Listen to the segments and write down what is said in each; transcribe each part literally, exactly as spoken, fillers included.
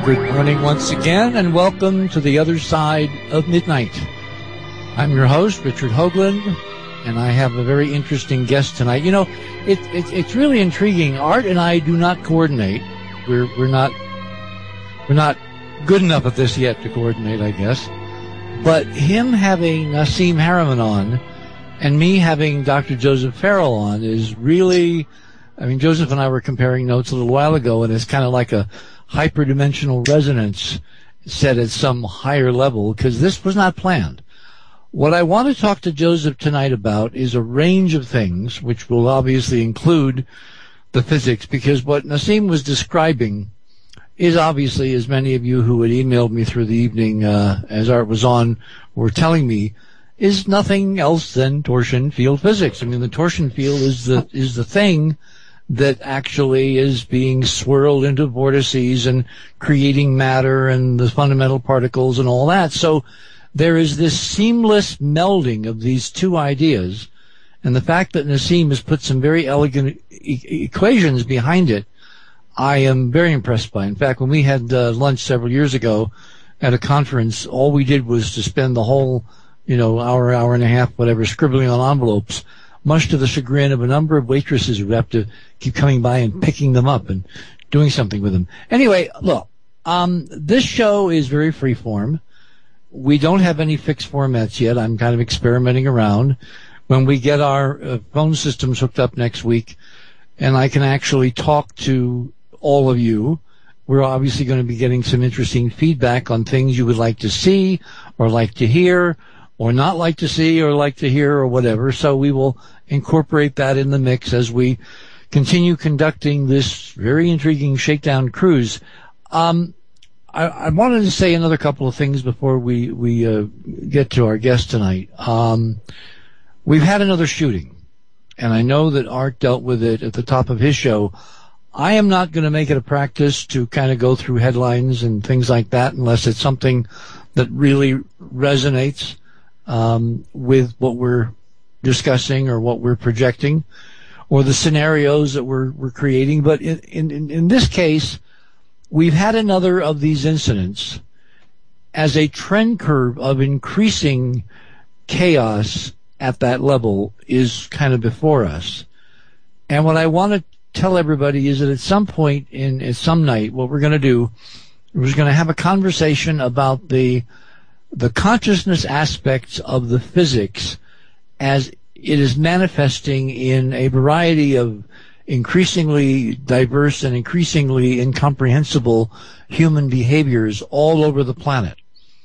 Good morning once again, and welcome to the other side of midnight. I'm your host, Richard Hoagland, and I have a very interesting guest tonight. You know, it, it, it's really intriguing. Art and I do not coordinate. We're we're not we're not good enough at this yet to coordinate, I guess. But him having Nassim Haramein on and me having Doctor Joseph Farrell on is really, I mean, Joseph and I were comparing notes a little while ago, and it's kind of like a hyperdimensional resonance set at some higher level, because this was not planned. What I want to talk to Joseph tonight about is a range of things, which will obviously include the physics, because what Nassim was describing is obviously, as many of you who had emailed me through the evening uh, as Art was on were telling me, is nothing else than torsion field physics. I mean, the torsion field is the is the thing that actually is being swirled into vortices and creating matter and the fundamental particles and all that. So there is this seamless melding of these two ideas, and the fact that Nassim has put some very elegant e- equations behind it, I am very impressed by. In fact, when we had uh, lunch several years ago at a conference, all we did was to spend the whole, you know, hour, hour and a half, whatever, scribbling on envelopes, much to the chagrin of a number of waitresses who have to keep coming by and picking them up and doing something with them. Anyway, look, um, this show is very freeform. We don't have any fixed formats yet. I'm kind of experimenting around. When we get our uh, phone systems hooked up next week, and I can actually talk to all of you, we're obviously going to be getting some interesting feedback on things you would like to see or like to hear or not like to see or like to hear or whatever. So we will incorporate that in the mix as we continue conducting this very intriguing shakedown cruise. Um, I, I wanted to say another couple of things before we, we uh, get to our guest tonight. Um, we've had another shooting, and I know that Art dealt with it at the top of his show. I am not going to make it a practice to kind of go through headlines and things like that unless it's something that really resonates um, with what we're discussing or what we're projecting or the scenarios that we're, we're creating. But in, in, in this case, we've had another of these incidents as a trend curve of increasing chaos at that level is kind of before us. And what I want to tell everybody is that at some point in, at some night, what we're going to do, we're going to have a conversation about the the consciousness aspects of the physics as it is manifesting in a variety of increasingly diverse and increasingly incomprehensible human behaviors all over the planet.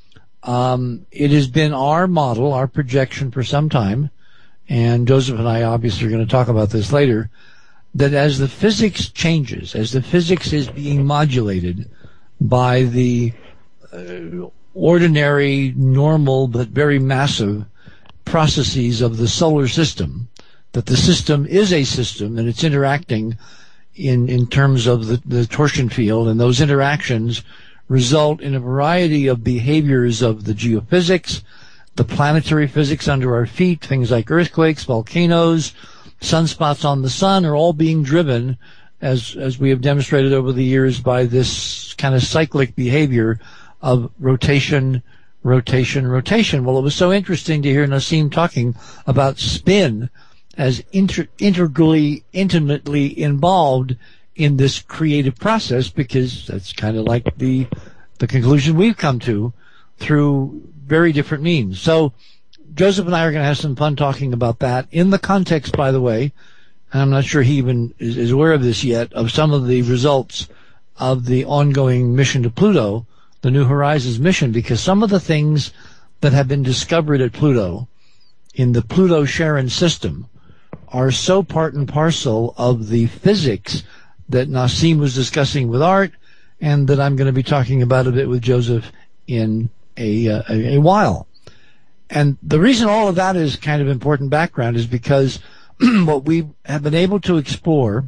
Um, it has been our model, our projection for some time, and Joseph and I obviously are going to talk about this later, that as the physics changes, as the physics is being modulated by the uh, ordinary, normal, but very massive processes of the solar system, that the system is a system and it's interacting in, in terms of the, the torsion field, and those interactions result in a variety of behaviors of the geophysics, the planetary physics under our feet, things like earthquakes, volcanoes, sunspots on the sun are all being driven, as as we have demonstrated over the years, by this kind of cyclic behavior of rotation, rotation, rotation. Well, it was so interesting to hear Nassim talking about spin as inter- integrally, intimately involved in this creative process, because that's kind of like the the conclusion we've come to through very different means. So Joseph and I are going to have some fun talking about that in the context, by the way, and I'm not sure he even is, is aware of this yet, of some of the results of the ongoing mission to Pluto, the New Horizons mission, because some of the things that have been discovered at Pluto in the Pluto-Charon system are so part and parcel of the physics that Nassim was discussing with Art and that I'm going to be talking about a bit with Joseph in a, uh, a, a while. And the reason all of that is kind of important background is because what we have been able to explore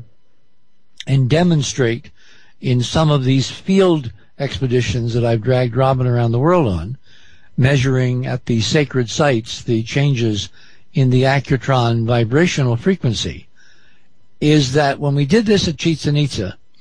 and demonstrate in some of these field expeditions that I've dragged Robin around the world on, measuring at the sacred sites the changes in the accutron vibrational frequency, is that when we did this at Chichen Itza,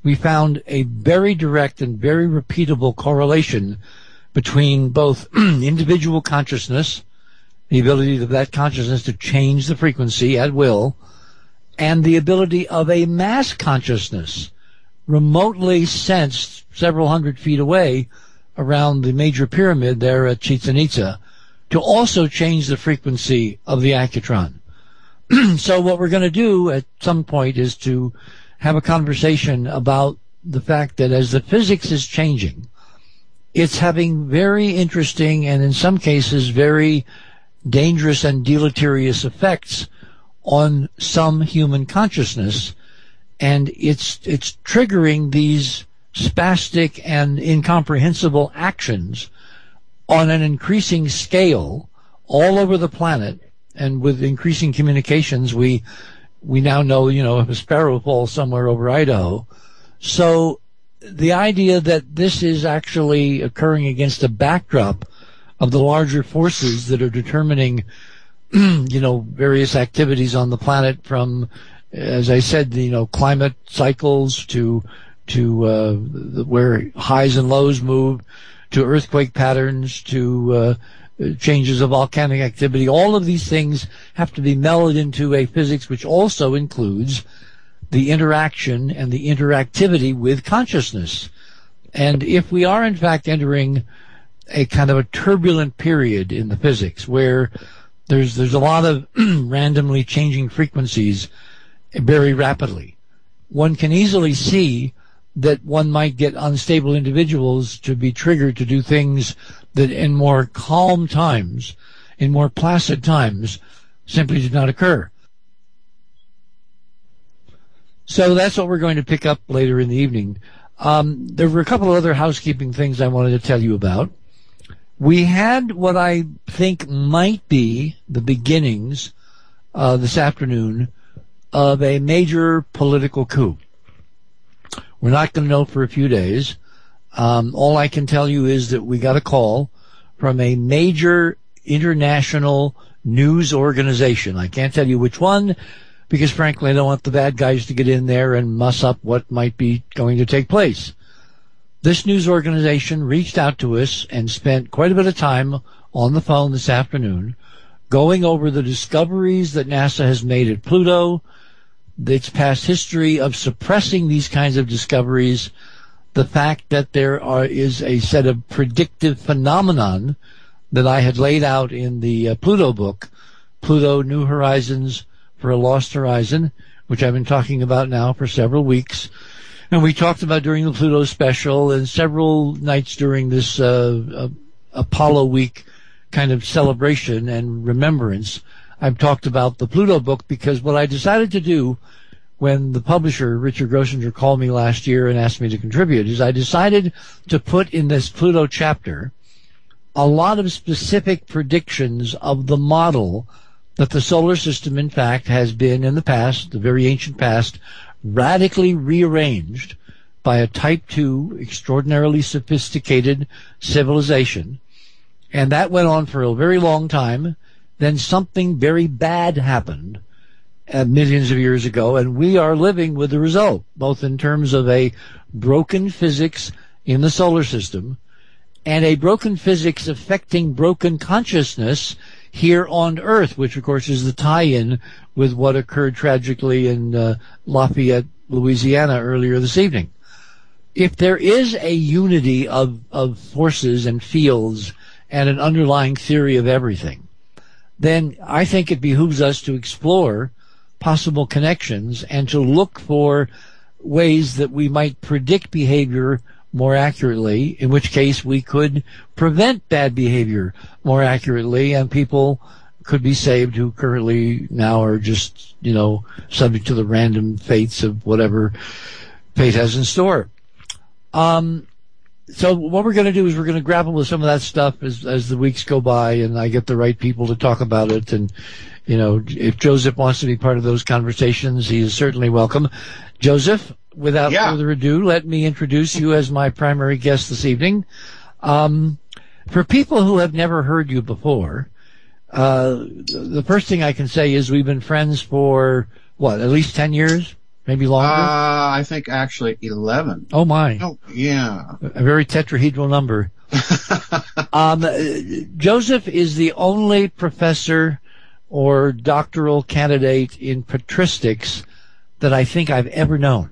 we found a very direct and very repeatable correlation between both individual consciousness, the ability of that consciousness to change the frequency at will, and the ability of a mass consciousness remotely sensed several hundred feet away around the major pyramid there at Chichen Itza to also change the frequency of the accutron. So what we're going to do at some point is to have a conversation about the fact that as the physics is changing, it's having very interesting and in some cases very dangerous and deleterious effects on some human consciousness, and it's it's triggering these spastic and incomprehensible actions on an increasing scale all over the planet. And with increasing communications, we we now know, you know, if a sparrow falls somewhere over Idaho. So the idea that this is actually occurring against a backdrop of the larger forces that are determining, you know, various activities on the planet, from, as I said, you know, climate cycles to to uh, where highs and lows move, to earthquake patterns, to uh, changes of volcanic activity. All of these things have to be melded into a physics which also includes the interaction and the interactivity with consciousness. And if we are in fact entering a kind of a turbulent period in the physics where there's there's a lot of randomly changing frequencies very rapidly, one can easily see that one might get unstable individuals to be triggered to do things that in more calm times, in more placid times, simply did not occur. So that's what we're going to pick up later in the evening. Um, there were a couple of other housekeeping things I wanted to tell you about. We had what I think might be the beginnings uh, this afternoon of a major political coup. We're not going to know for a few days. Um, all I can tell you is that we got a call from a major international news organization. I can't tell you which one because, frankly, I don't want the bad guys to get in there and muss up what might be going to take place. This news organization reached out to us and spent quite a bit of time on the phone this afternoon going over the discoveries that NASA has made at Pluto, its past history of suppressing these kinds of discoveries, the fact that there are, is a set of predictive phenomenon that I had laid out in the uh, Pluto book, Pluto New Horizons for a Lost Horizon, which I've been talking about now for several weeks. And we talked about during the Pluto special and several nights during this uh, uh, Apollo week kind of celebration and remembrance. I've talked about the Pluto book because what I decided to do when the publisher, Richard Grossinger, called me last year and asked me to contribute is I decided to put in this Pluto chapter a lot of specific predictions of the model that the solar system, in fact, has been in the past, the very ancient past, radically rearranged by a type two, extraordinarily sophisticated civilization. And that went on for a very long time. Then something very bad happened uh, millions of years ago, and we are living with the result, both in terms of a broken physics in the solar system and a broken physics affecting broken consciousness here on Earth, which, of course, is the tie-in with what occurred tragically in uh, Lafayette, Louisiana, earlier this evening. If there is a unity of, of forces and fields and an underlying theory of everything, then I think it behooves us to explore possible connections and to look for ways that we might predict behavior more accurately, in which case we could prevent bad behavior more accurately, and people could be saved who currently now are just, you know, subject to the random fates of whatever fate has in store. Um, so what we're going to do is we're going to grapple with some of that stuff as, as the weeks go by and I get the right people to talk about it. And, you know, if Joseph wants to be part of those conversations, he is certainly welcome. Joseph, without yeah. further ado, let me introduce you as my primary guest this evening. Um, for people who have never heard you before, uh, the first thing I can say is we've been friends for, what, at least ten years? Maybe longer? Uh, I think actually eleven. Oh, my. Oh, yeah. A very tetrahedral number. um, Joseph is the only professor or doctoral candidate in patristics that I think I've ever known.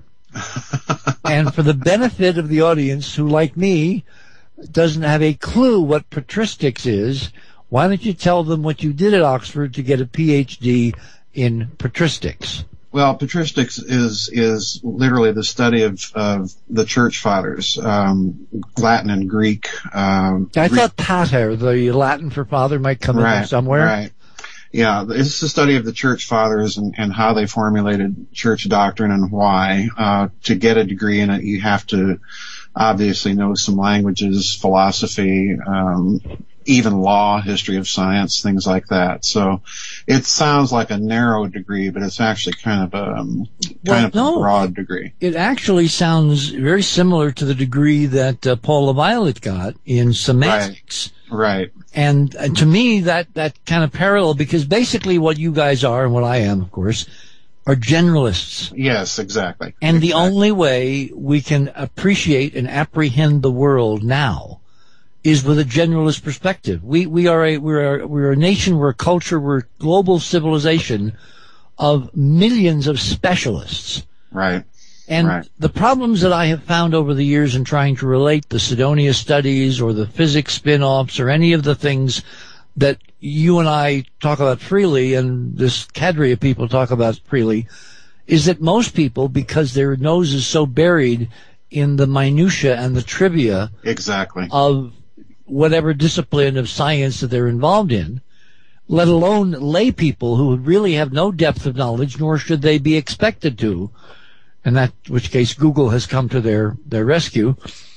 And for the benefit of the audience who, like me, doesn't have a clue what patristics is, why don't you tell them what you did at Oxford to get a P H D in patristics? Well, patristics is is literally the study of, of the church fathers, um, Latin and Greek. Um, I Greek. thought pater, the Latin for father, might come in right, there somewhere. Right. Yeah, it's the study of the church fathers and, and how they formulated church doctrine and why. Uh, to get a degree in it, you have to obviously know some languages, philosophy, um, even law, history of science, things like that. So it sounds like a narrow degree, but it's actually kind of a um, kind well, of no, a broad degree. It actually sounds very similar to the degree that uh, Paul LaViolette got in semantics. Right. Right. And uh, to me, that, that kind of parallel, because basically what you guys are, and what I am, of course, are generalists. Yes, exactly. And exactly. the only way we can appreciate and apprehend the world now is with a generalist perspective. We we are a we're a, we're a nation, we're a culture, we're a global civilization of millions of specialists. Right. And right. the problems that I have found over the years in trying to relate the Cydonia studies or the physics spin-offs or any of the things that you and I talk about freely and this cadre of people talk about freely is that most people, because their nose is so buried in the minutia and the trivia exactly. of whatever discipline of science that they're involved in, let alone lay people who really have no depth of knowledge, nor should they be expected to, in that which case Google has come to their, their rescue.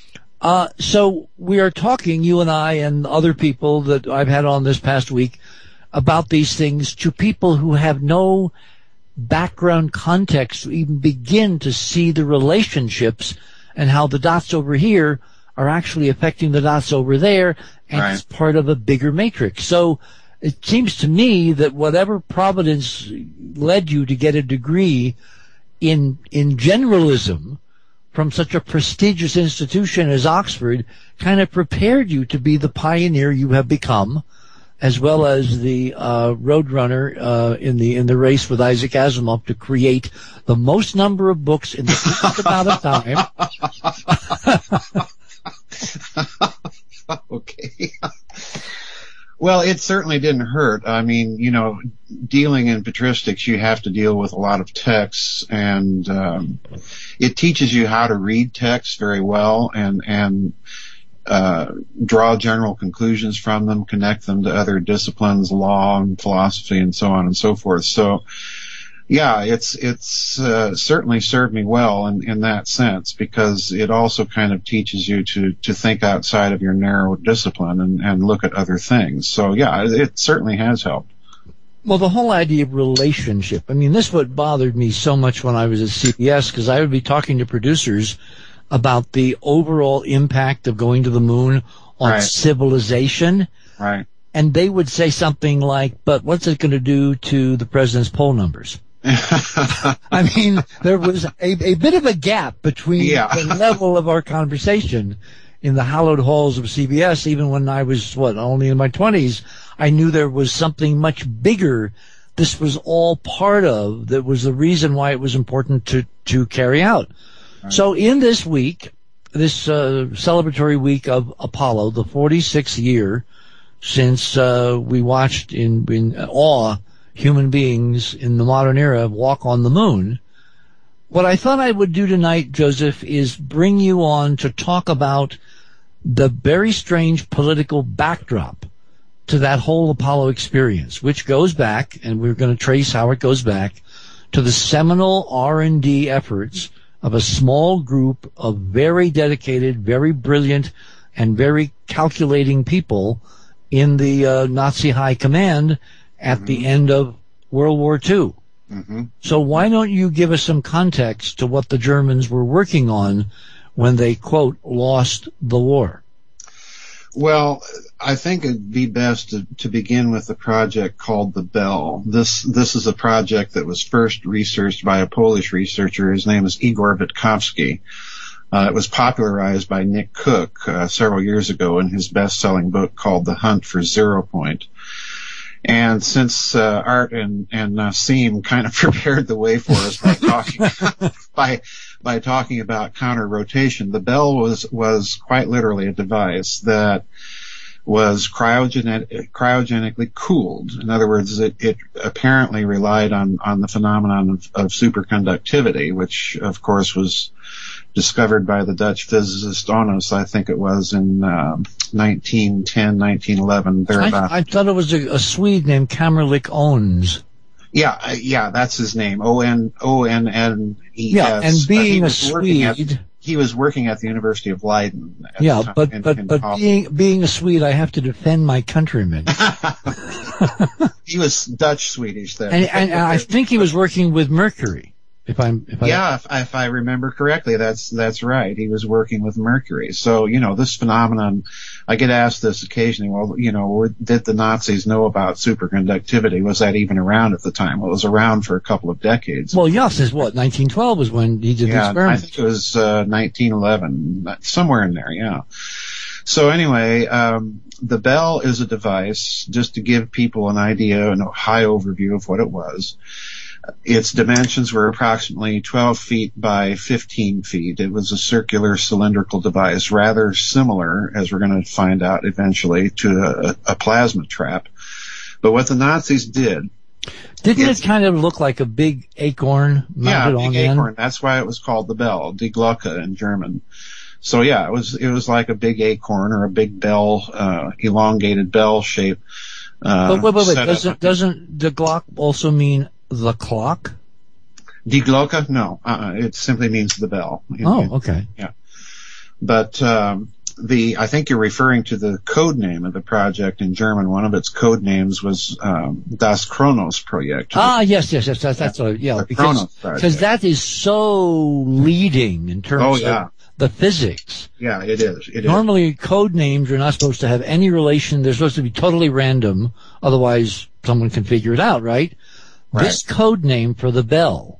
Uh, so we are talking, you and I and other people that I've had on this past week, about these things to people who have no background context to even begin to see the relationships and how the dots over here are actually affecting the dots over there, and right. it's part of a bigger matrix. So it seems to me that whatever providence led you to get a degree in in generalism from such a prestigious institution as Oxford kind of prepared you to be the pioneer you have become, as well as the uh, roadrunner uh, in the in the race with Isaac Asimov to create the most number of books in the least amount of time. Okay. Well, it certainly didn't hurt. I mean, you know, dealing in patristics, you have to deal with a lot of texts, and um, it teaches you how to read texts very well and and uh draw general conclusions from them, connect them to other disciplines, law and philosophy, and so on and so forth. So, yeah, it's it's uh, certainly served me well in, in that sense, because it also kind of teaches you to, to think outside of your narrow discipline and, and look at other things. So, yeah, it, it certainly has helped. Well, the whole idea of relationship, I mean, this is what bothered me so much when I was at C B S, because I would be talking to producers about the overall impact of going to the moon on right. civilization. Right. And they would say something like, but what's it going to do to the president's poll numbers? I mean, there was a, a bit of a gap between yeah. the level of our conversation in the hallowed halls of C B S. Even when I was, what, only in my twenties, I knew there was something much bigger this was all part of, that was the reason why it was important to, to carry out. Right. So in this week, this uh, celebratory week of Apollo, the forty-sixth year since uh, we watched in, in awe human beings in the modern era walk on the moon, what I thought I would do tonight, Joseph, is bring you on to talk about the very strange political backdrop to that whole Apollo experience, which goes back, and we're going to trace how it goes back, to the seminal R and D efforts of a small group of very dedicated, very brilliant, and very calculating people in the uh, Nazi high command at mm-hmm. the end of World War Two. Mm-hmm. So why don't you give us some context to what the Germans were working on when they, quote, lost the war? Well, I think it'd be best to, to begin with the project called the Bell. This this is a project that was first researched by a Polish researcher. His name is Igor Witkowski. Uh, it was popularized by Nick Cook uh, several years ago in his best-selling book called The Hunt for Zero Point. And since uh, Art and, and Nassim kind of prepared the way for us by talking by by talking about counter rotation, the Bell was was quite literally a device that was cryogenet- cryogenically cooled. In other words, it, it apparently relied on on the phenomenon of, of superconductivity, which of course was discovered by the Dutch physicist Onnes, I think it was in uh, nineteen ten, nineteen eleven, thereabouts. I, I thought it was a, a Swede named Kamerlik Onnes. Yeah, uh, yeah, that's his name. O N O N N E S. Yeah, and being uh, a Swede, at, he was working at the University of Leiden. At yeah, the time, but in, but in but Holland. being being a Swede, I have to defend my countrymen. He was Dutch Swedish then, and, and, and I think he was working with Mercury. If I'm, if I, yeah, if, if I remember correctly, that's that's right. He was working with Mercury. So, you know, this phenomenon, I get asked this occasionally. Well, you know, did the Nazis know about superconductivity? Was that even around at the time? Well, it was around for a couple of decades. Well, yes, is what nineteen twelve was when he did the yeah, experiment. I think it was uh, nineteen eleven, somewhere in there. Yeah. So anyway, um, the Bell is a device, just to give people an idea and a high overview of what it was. Its dimensions were approximately twelve feet by fifteen feet. It was a circular cylindrical device, rather similar, as we're going to find out eventually, to a, a plasma trap. But what the Nazis did... Didn't it kind of look like a big acorn mounted yeah, on big the acorn. end? That's why it was called the Bell, Die Glocke in German. So yeah, it was it was like a big acorn or a big bell, uh, elongated bell shape. Uh, but wait, wait, wait. set Doesn't up. doesn't the Glock also mean the clock? Die Glocke? No, uh, it simply means the bell. Oh, okay. Yeah, but um, the I think you're referring to the code name of the project in German. One of its code names was um, Das Kronos Projekt. Ah, yes, yes, yes. That's that's a, yeah, The because Kronos project. because that is so leading in terms Oh, yeah. of the physics. Yeah, it is. It is. Normally, code names are not supposed to have any relation. They're supposed to be totally random. Otherwise, someone can figure it out, right? Right. This code name for the bell,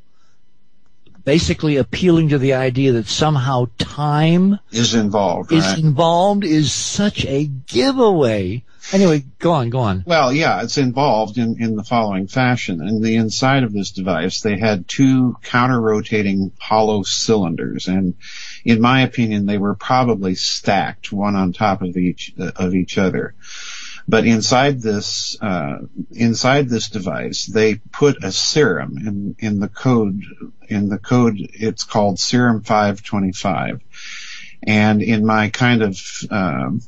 basically appealing to the idea that somehow time Is involved, is right? involved, is such a giveaway. Anyway, go on, go on. Well, yeah, it's involved in, in the following fashion. In the inside of this device, they had two counter-rotating hollow cylinders, and in my opinion, they were probably stacked one on top of each uh, of each other. But inside this uh, inside this device, they put a serum in in the code. In the code, it's called Serum five twenty-five, and in my kind of um,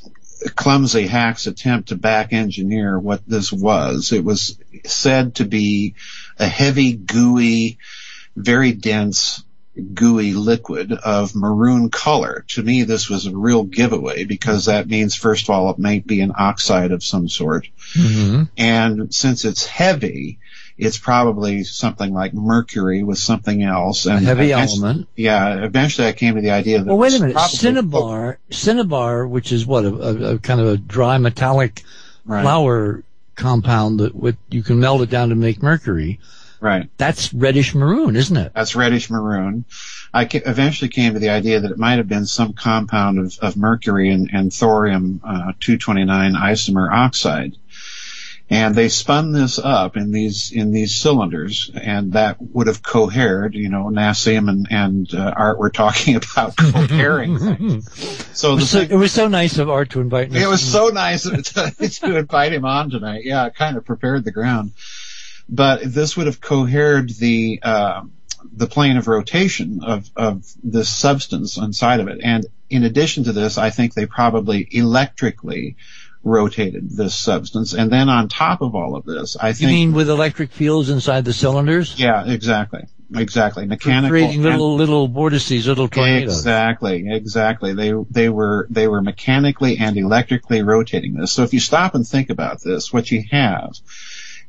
clumsy hack's attempt to back engineer what this was, it was said to be a heavy, gooey, very dense, gooey liquid of maroon color. To me, this was a real giveaway because that means, first of all, it might be an oxide of some sort. Mm-hmm. And since it's heavy, it's probably something like mercury with something else. And A heavy eventually- element. Yeah, eventually I came to the idea that Well, wait a it was minute. probably- Cinnabar, cinnabar, which is what a, a, a kind of a dry metallic Right. flour compound that with you can melt it down to make mercury. Right. That's reddish maroon, isn't it? That's reddish maroon. I ca- eventually came to the idea that it might have been some compound of, of mercury and, and thorium uh, two twenty-nine isomer oxide. And they spun this up in these in these cylinders, and that would have cohered. You know, Nassim and, and uh, Art were talking about cohering things. So, It the was so, thing, it was so nice of Art to invite me. it was so nice to, to invite him on tonight. Yeah, it kind of prepared the ground. But this would have cohered the uh, the plane of rotation of, of this substance inside of it. And in addition to this, I think they probably electrically rotated this substance. And then on top of all of this, I You think... mean with electric fields inside the cylinders? Yeah, exactly. Exactly. Mechanical. Creating little, little vortices, little tornadoes. Exactly, exactly. They, they were, they were mechanically and electrically rotating this. So if you stop and think about this, what you have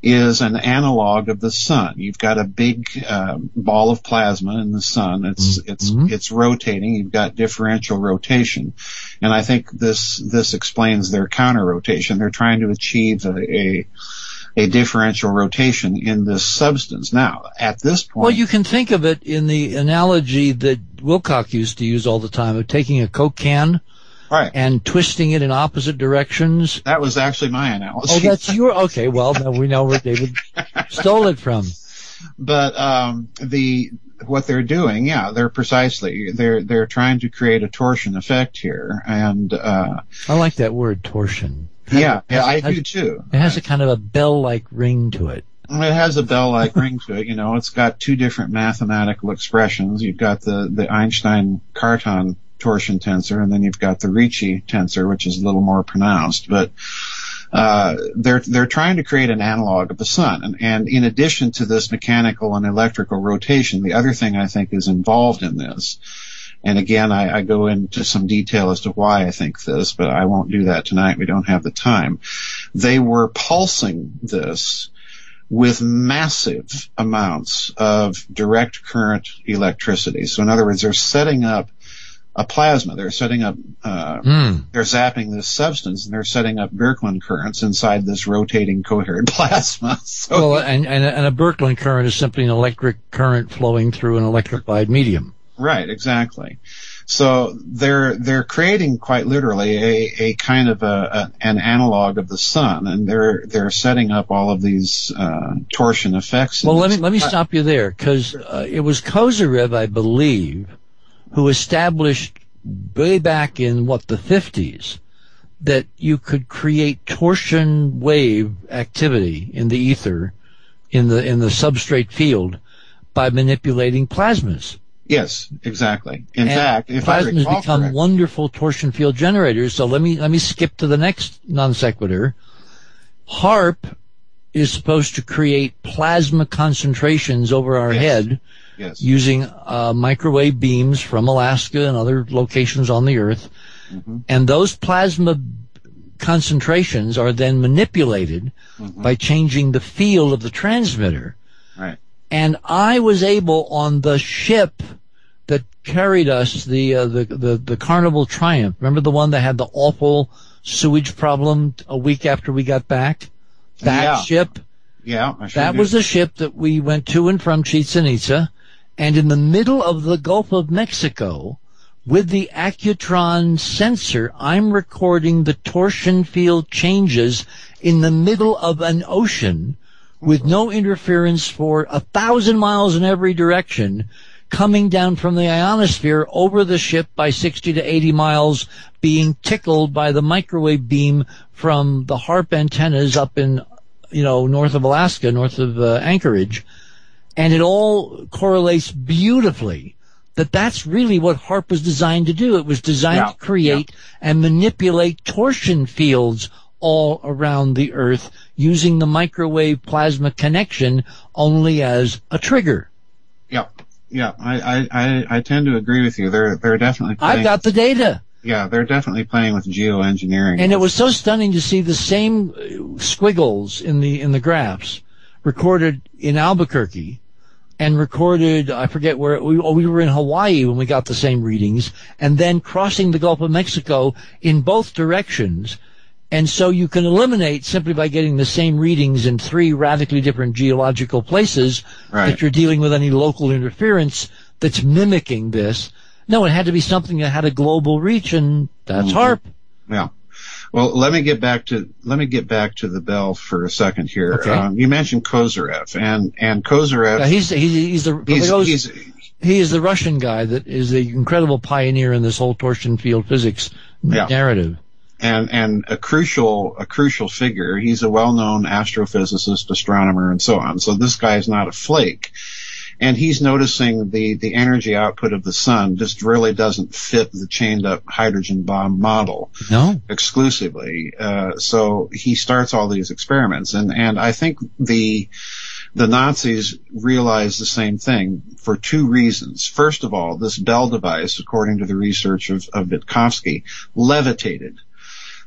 is an analog of the sun. You've got a big uh, ball of plasma in the sun. It's mm-hmm. it's it's rotating. You've got differential rotation, and I think this this explains their counter rotation. They're trying to achieve a, a a differential rotation in this substance. Now, at this point, well, you can think of it in the analogy that Wilcock used to use all the time of taking a Coke can. Right. And twisting it in opposite directions. That was actually my analogy. Oh, that's your, okay, well, now we know where David stole it from. But, um, the, what they're doing, yeah, they're precisely, they're, they're trying to create a torsion effect here. And, uh, I like that word, torsion. Yeah, yeah, I has, do too. It has a kind of a bell-like ring to it. It has a bell-like ring to it. You know, it's got two different mathematical expressions. You've got the, the Einstein-Cartan torsion tensor, and then you've got the Ricci tensor, which is a little more pronounced. But uh they're they're trying to create an analog of the sun. And, and in addition to this mechanical and electrical rotation, the other thing I think is involved in this, and again, I, I go into some detail as to why I think this, but I won't do that tonight. We don't have the time. They were pulsing this with massive amounts of direct current electricity. So in other words, they're setting up a plasma. They're setting up, uh, mm. they're zapping this substance, and they're setting up Birkeland currents inside this rotating coherent plasma. So, well, and, and, and a Birkeland current is simply an electric current flowing through an electrified medium. Right, exactly. So they're, they're creating quite literally a, a kind of a, a, an analog of the sun, and they're, they're setting up all of these, uh, torsion effects. Well, let me, let me stop you there, because, uh, it was Kozyrev, I believe, who established way back in, what, the fifties, that you could create torsion wave activity in the ether, in the, in the substrate field, by manipulating plasmas. Yes, exactly. In and fact, if plasmas I recall become correctly, wonderful torsion field generators. So let me, let me skip to the next non sequitur. HAARP is supposed to create plasma concentrations over our yes. head. Yes. Using uh, microwave beams from Alaska and other locations on the Earth. Mm-hmm. And those plasma concentrations are then manipulated mm-hmm. by changing the field of the transmitter. Right. And I was able, on the ship that carried us, the, uh, the, the, the Carnival Triumph, remember the one that had the awful sewage problem a week after we got back? That yeah. ship? Yeah, I sure That do. was the ship that we went to and from Chichen Itza. And in the middle of the Gulf of Mexico, with the Accutron sensor, I'm recording the torsion field changes in the middle of an ocean with no interference for a thousand miles in every direction, coming down from the ionosphere over the ship by sixty to eighty miles, being tickled by the microwave beam from the HAARP antennas up in, you know, north of Alaska, north of uh, Anchorage. And it all correlates beautifully that that's really what HAARP was designed to do. It was designed yeah, to create yeah. and manipulate torsion fields all around the Earth using the microwave plasma connection only as a trigger. Yeah, yeah, I, I, I tend to agree with you. They're, they're definitely playing. I've got the data. Yeah, they're definitely playing with geoengineering. And it was so stunning to see the same squiggles in the, in the graphs recorded in Albuquerque and recorded, I forget where, we, we were in Hawaii when we got the same readings, and then crossing the Gulf of Mexico in both directions. And so you can eliminate simply by getting the same readings in three radically different geological places right. that you're dealing with any local interference that's mimicking this. No, it had to be something that had a global reach, and that's mm-hmm. HAARP. Yeah. Well, let me get back to let me get back to the bell for a second here. Okay. Um, you mentioned Kozyrev, and and Kozyrev. Yeah, he's he's he's the he's, those, he's, he is the Russian guy that is the incredible pioneer in this whole torsion field physics yeah. narrative. And and a crucial a crucial figure. He's a well-known astrophysicist, astronomer, and so on. So this guy is not a flake. And he's noticing the, the energy output of the sun just really doesn't fit the chained up hydrogen bomb model. No. Exclusively. Uh, so he starts all these experiments. And, and I think the, the Nazis realized the same thing for two reasons. First of all, this Bell device, according to the research of, of Witkowski, levitated.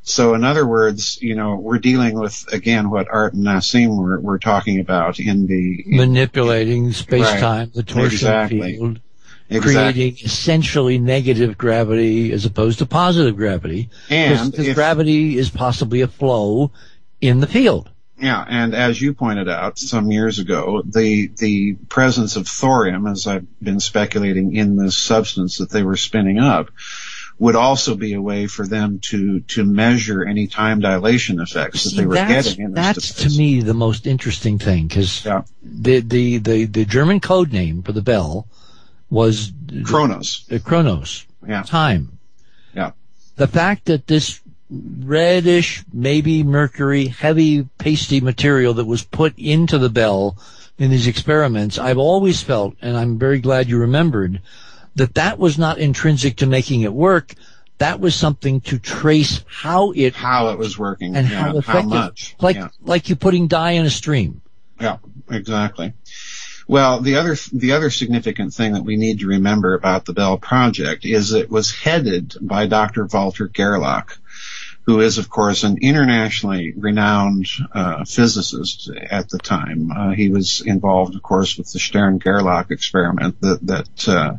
So in other words, you know, we're dealing with, again, what Art and Nassim were, were talking about in the... In, manipulating space-time, right. The torsion exactly. field, exactly. creating essentially negative gravity as opposed to positive gravity. And because if, gravity is possibly a flow in the field. Yeah, and as you pointed out some years ago, the the presence of thorium, as I've been speculating in this substance that they were spinning up, would also be a way for them to to measure any time dilation effects See, that they were that's, getting in this That's device. To me the most interesting thing, because yeah. the, the, the, the German code name for the bell was Chronos. The, the Chronos. Yeah. Time. Yeah. The fact that this reddish, maybe mercury, heavy, pasty material that was put into the bell in these experiments, I've always felt, and I'm very glad you remembered, that that was not intrinsic to making it work. That was something to trace how it how it was working and yeah, how effective. How much, like yeah. like you putting dye in a stream. Yeah, exactly. Well, the other the other significant thing that we need to remember about the Bell project is it was headed by Doctor Walter Gerlach, who is, of course, an internationally renowned uh, physicist at the time. Uh, he was involved, of course, with the Stern-Gerlach experiment that, that uh,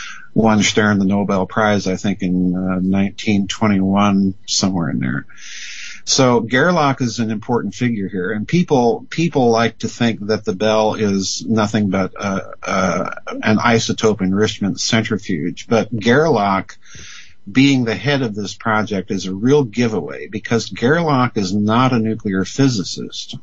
won Stern the Nobel Prize, I think, in uh, nineteen twenty-one, somewhere in there. So Gerlach is an important figure here, and people people like to think that the Bell is nothing but uh, uh, an isotope enrichment centrifuge. But Gerlach, being the head of this project, is a real giveaway, because Gerlach is not a nuclear physicist.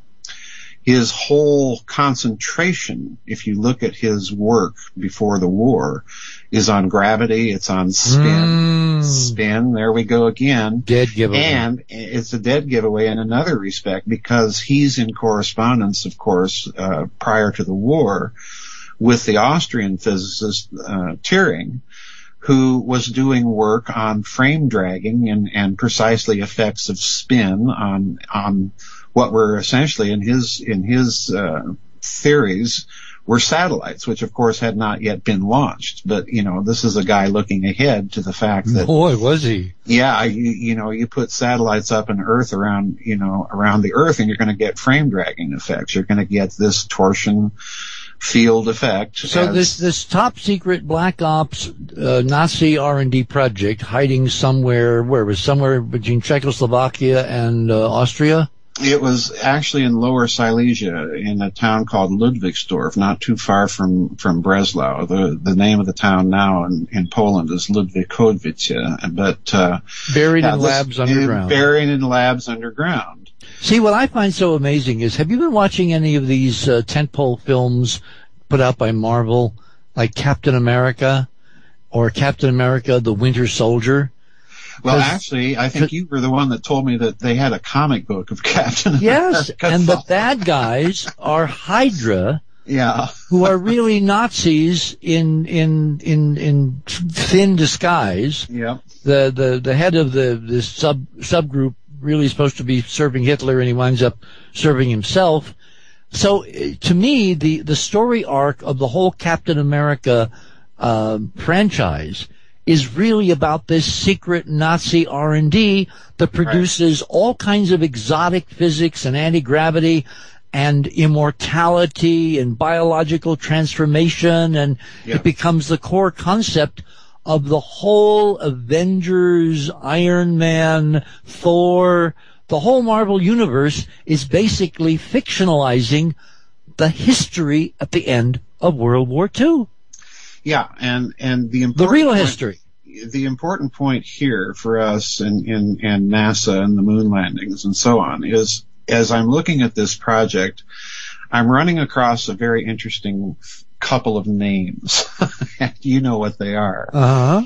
His whole concentration, if you look at his work before the war, is on gravity, it's on spin. Mm. Spin, there we go again. Dead giveaway. And it's a dead giveaway in another respect, because he's in correspondence, of course, uh, prior to the war, with the Austrian physicist, uh, Turing, who was doing work on frame dragging and, and precisely effects of spin on, on what were essentially in his, in his, uh, theories were satellites, which of course had not yet been launched. But, you know, this is a guy looking ahead to the fact that, boy, was he. Yeah, you, you know, you put satellites up in Earth around, you know, around the Earth, and you're going to get frame dragging effects. You're going to get this torsion field effect. So as, this this top secret black ops uh, Nazi R and D project hiding somewhere, where it was somewhere between Czechoslovakia and uh, Austria? It was actually in Lower Silesia, in a town called Ludwigsdorf, not too far from, from Breslau. The, the name of the town now in, in Poland is Ludwikowice, but, uh, buried yeah, in this, labs underground. Buried in labs underground. See, what I find so amazing is, have you been watching any of these uh, tentpole films put out by Marvel, like Captain America or Captain America: The Winter Soldier? Well, actually, I think you were the one that told me that they had a comic book of Captain America. Yes, and the bad guys are Hydra, yeah, who are really Nazis in in in in thin disguise. Yeah. The the the head of the this sub subgroup really is supposed to be serving Hitler, and he winds up serving himself. So, to me, the the story arc of the whole Captain America uh, franchise is really about this secret Nazi R and D that produces right. all kinds of exotic physics and anti-gravity and immortality and biological transformation, and yeah. it becomes the core concept of the whole Avengers, Iron Man, Thor. The whole Marvel universe is basically fictionalizing the history at the end of World War Two. Yeah, and, and the important the real point, history. The important point here for us and, and, and NASA and the moon landings and so on is, as I'm looking at this project, I'm running across a very interesting couple of names. You know what they are. Uh-huh.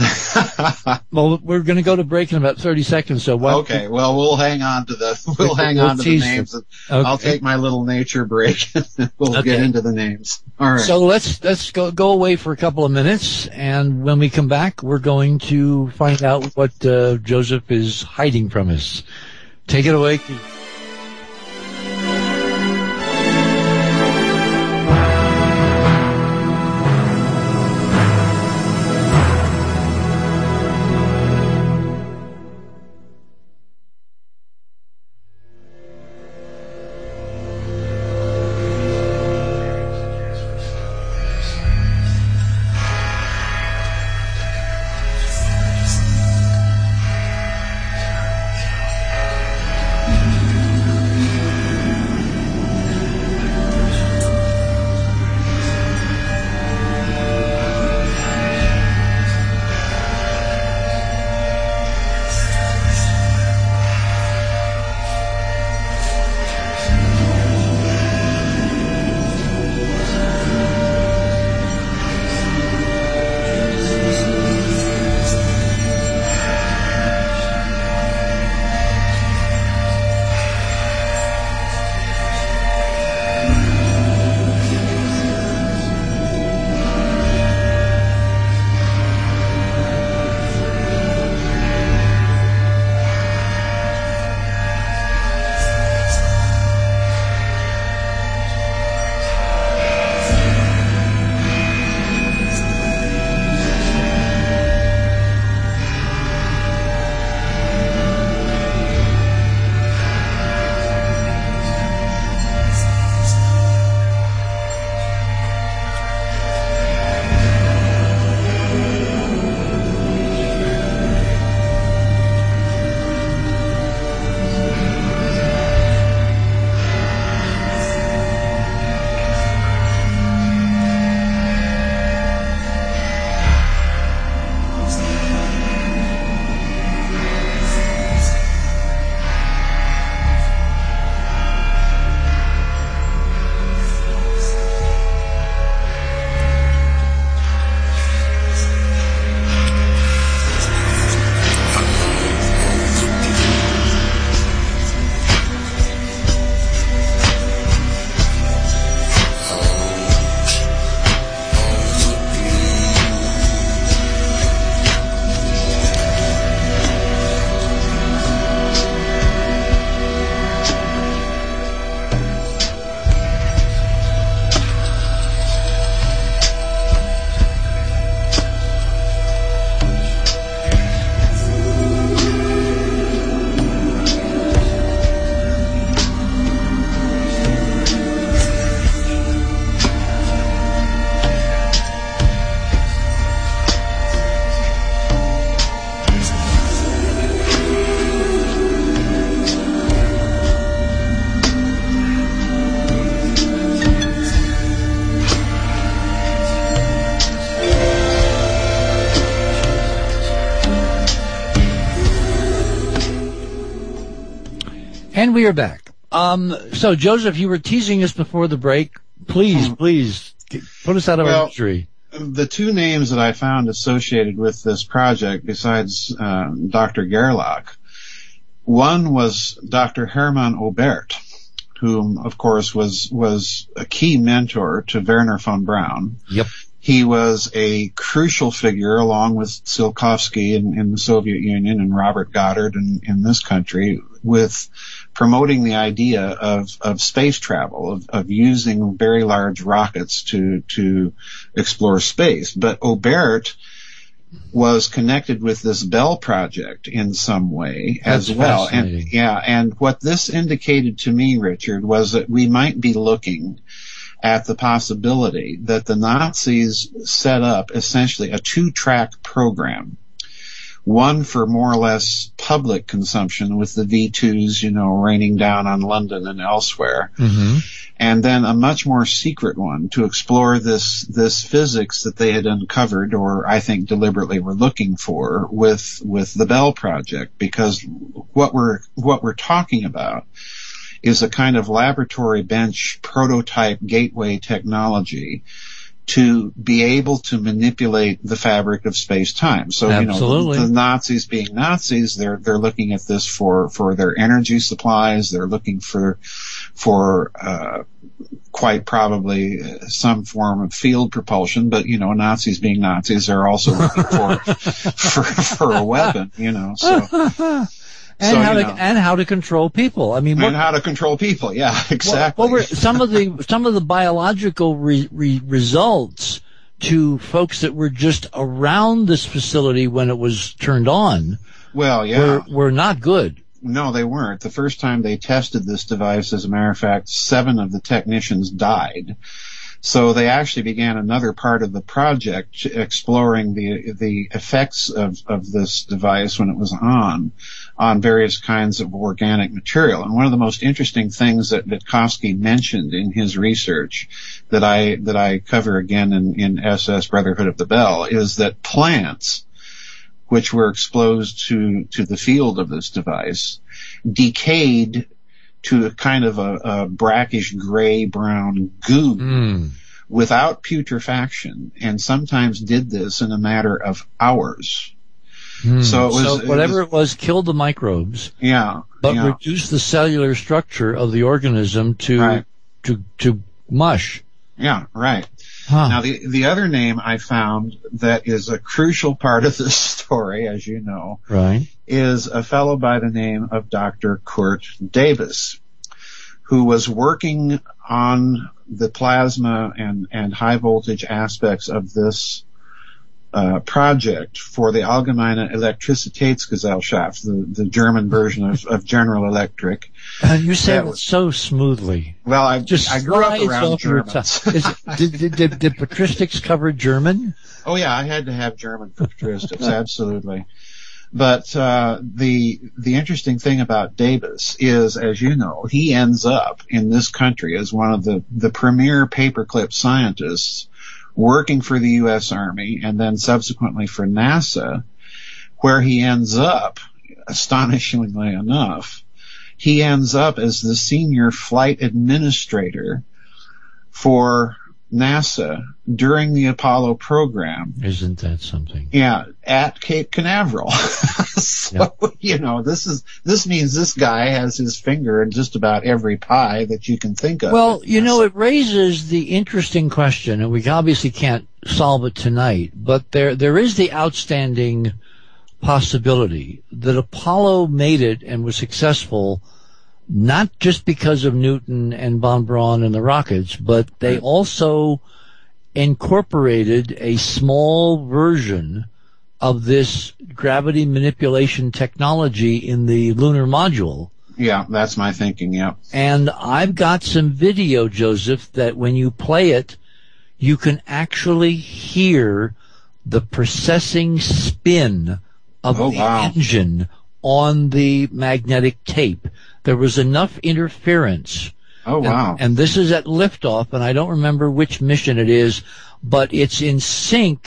Well, we're going to go to break in about thirty seconds, so what? Okay, well, we'll hang on to the, we'll hang we'll on to the names. Okay. I'll take my little nature break and we'll okay. get into the names. All right. So let's, let's go, go away for a couple of minutes, and when we come back, we're going to find out what, uh, Joseph is hiding from us. Take it away, Keith. And we are back. Um, so, Joseph, you were teasing us before the break. Please, hmm. please, put us out of well, our mystery. The two names that I found associated with this project, besides uh, Doctor Gerlach, one was Doctor Hermann Oberth, whom, of course, was was a key mentor to Wernher von Braun. Yep. He was a crucial figure, along with Tsiolkovsky in, in the Soviet Union and Robert Goddard in, in this country, with promoting the idea of, of space travel, of, of using very large rockets to to explore space. But Oberth was connected with this Bell project in some way as That's well. And yeah, and what this indicated to me, Richard, was that we might be looking at the possibility that the Nazis set up essentially a two-track program. One for more or less public consumption with the V twos, you know, raining down on London and elsewhere. Mm-hmm. And then a much more secret one to explore this, this physics that they had uncovered, or I think deliberately were looking for with, with the Bell project. Because what we're, what we're talking about is a kind of laboratory bench prototype gateway technology to be able to manipulate the fabric of space-time. So, Absolutely. you know, the, the Nazis being Nazis, they're, they're looking at this for, for their energy supplies. They're looking for, for, uh, quite probably some form of field propulsion. But, you know, Nazis being Nazis are also looking for, for, for a weapon, you know, so. And so, how to know, and how to control people. I mean, what, and how to control people. Yeah, exactly. What, what were some of the some of the biological re, re, results to folks that were just around this facility when it was turned on? Well, yeah, were, were not good. No, they weren't. The first time they tested this device, as a matter of fact, seven of the technicians died. So they actually began another part of the project exploring the the effects of, of this device when it was on, on various kinds of organic material. And one of the most interesting things that Witkowski mentioned in his research that I that I cover again in, in S S Brotherhood of the Bell is that plants, which were exposed to, to the field of this device, decayed to a kind of a, a brackish gray-brown goo mm. without putrefaction, and sometimes did this in a matter of hours. Mm. So, it was, so whatever it, was, it was killed the microbes, yeah, but yeah. reduced the cellular structure of the organism to right. to to mush. Yeah, right. Huh. Now, the the other name I found that is a crucial part of this story, as you know, right, is a fellow by the name of Doctor Kurt Davis, who was working on the plasma and, and high voltage aspects of this uh, project for the Allgemeine Elektrizitätsgesellschaft, the, the German version of, of General Electric. Uh, you say that it was, so smoothly. Well, I, Just I grew up around Germans. Is it, did, did, did, did patristics cover German? Oh yeah, I had to have German for patristics, absolutely. But uh the the interesting thing about Davis is, as you know, he ends up in this country as one of the, the premier paperclip scientists working for the U S Army and then subsequently for NASA, where he ends up, astonishingly enough, he ends up as the senior flight administrator for NASA during the Apollo program. Isn't that something? Yeah, at Cape Canaveral. So, yep. you know, this is, this means this guy has his finger in just about every pie that you can think of. Well, you know, it raises the interesting question, and we obviously can't solve it tonight, but there, there is the outstanding possibility that Apollo made it and was successful not just because of Newton and von Braun and the rockets, but they also incorporated a small version of this gravity manipulation technology in the lunar module. Yeah, that's my thinking, yeah. And I've got some video, Joseph, that when you play it, you can actually hear the processing spin of oh, the wow. engine on the magnetic tape. There was enough interference. Oh, wow. And, and this is at liftoff, and I don't remember which mission it is, but it's in sync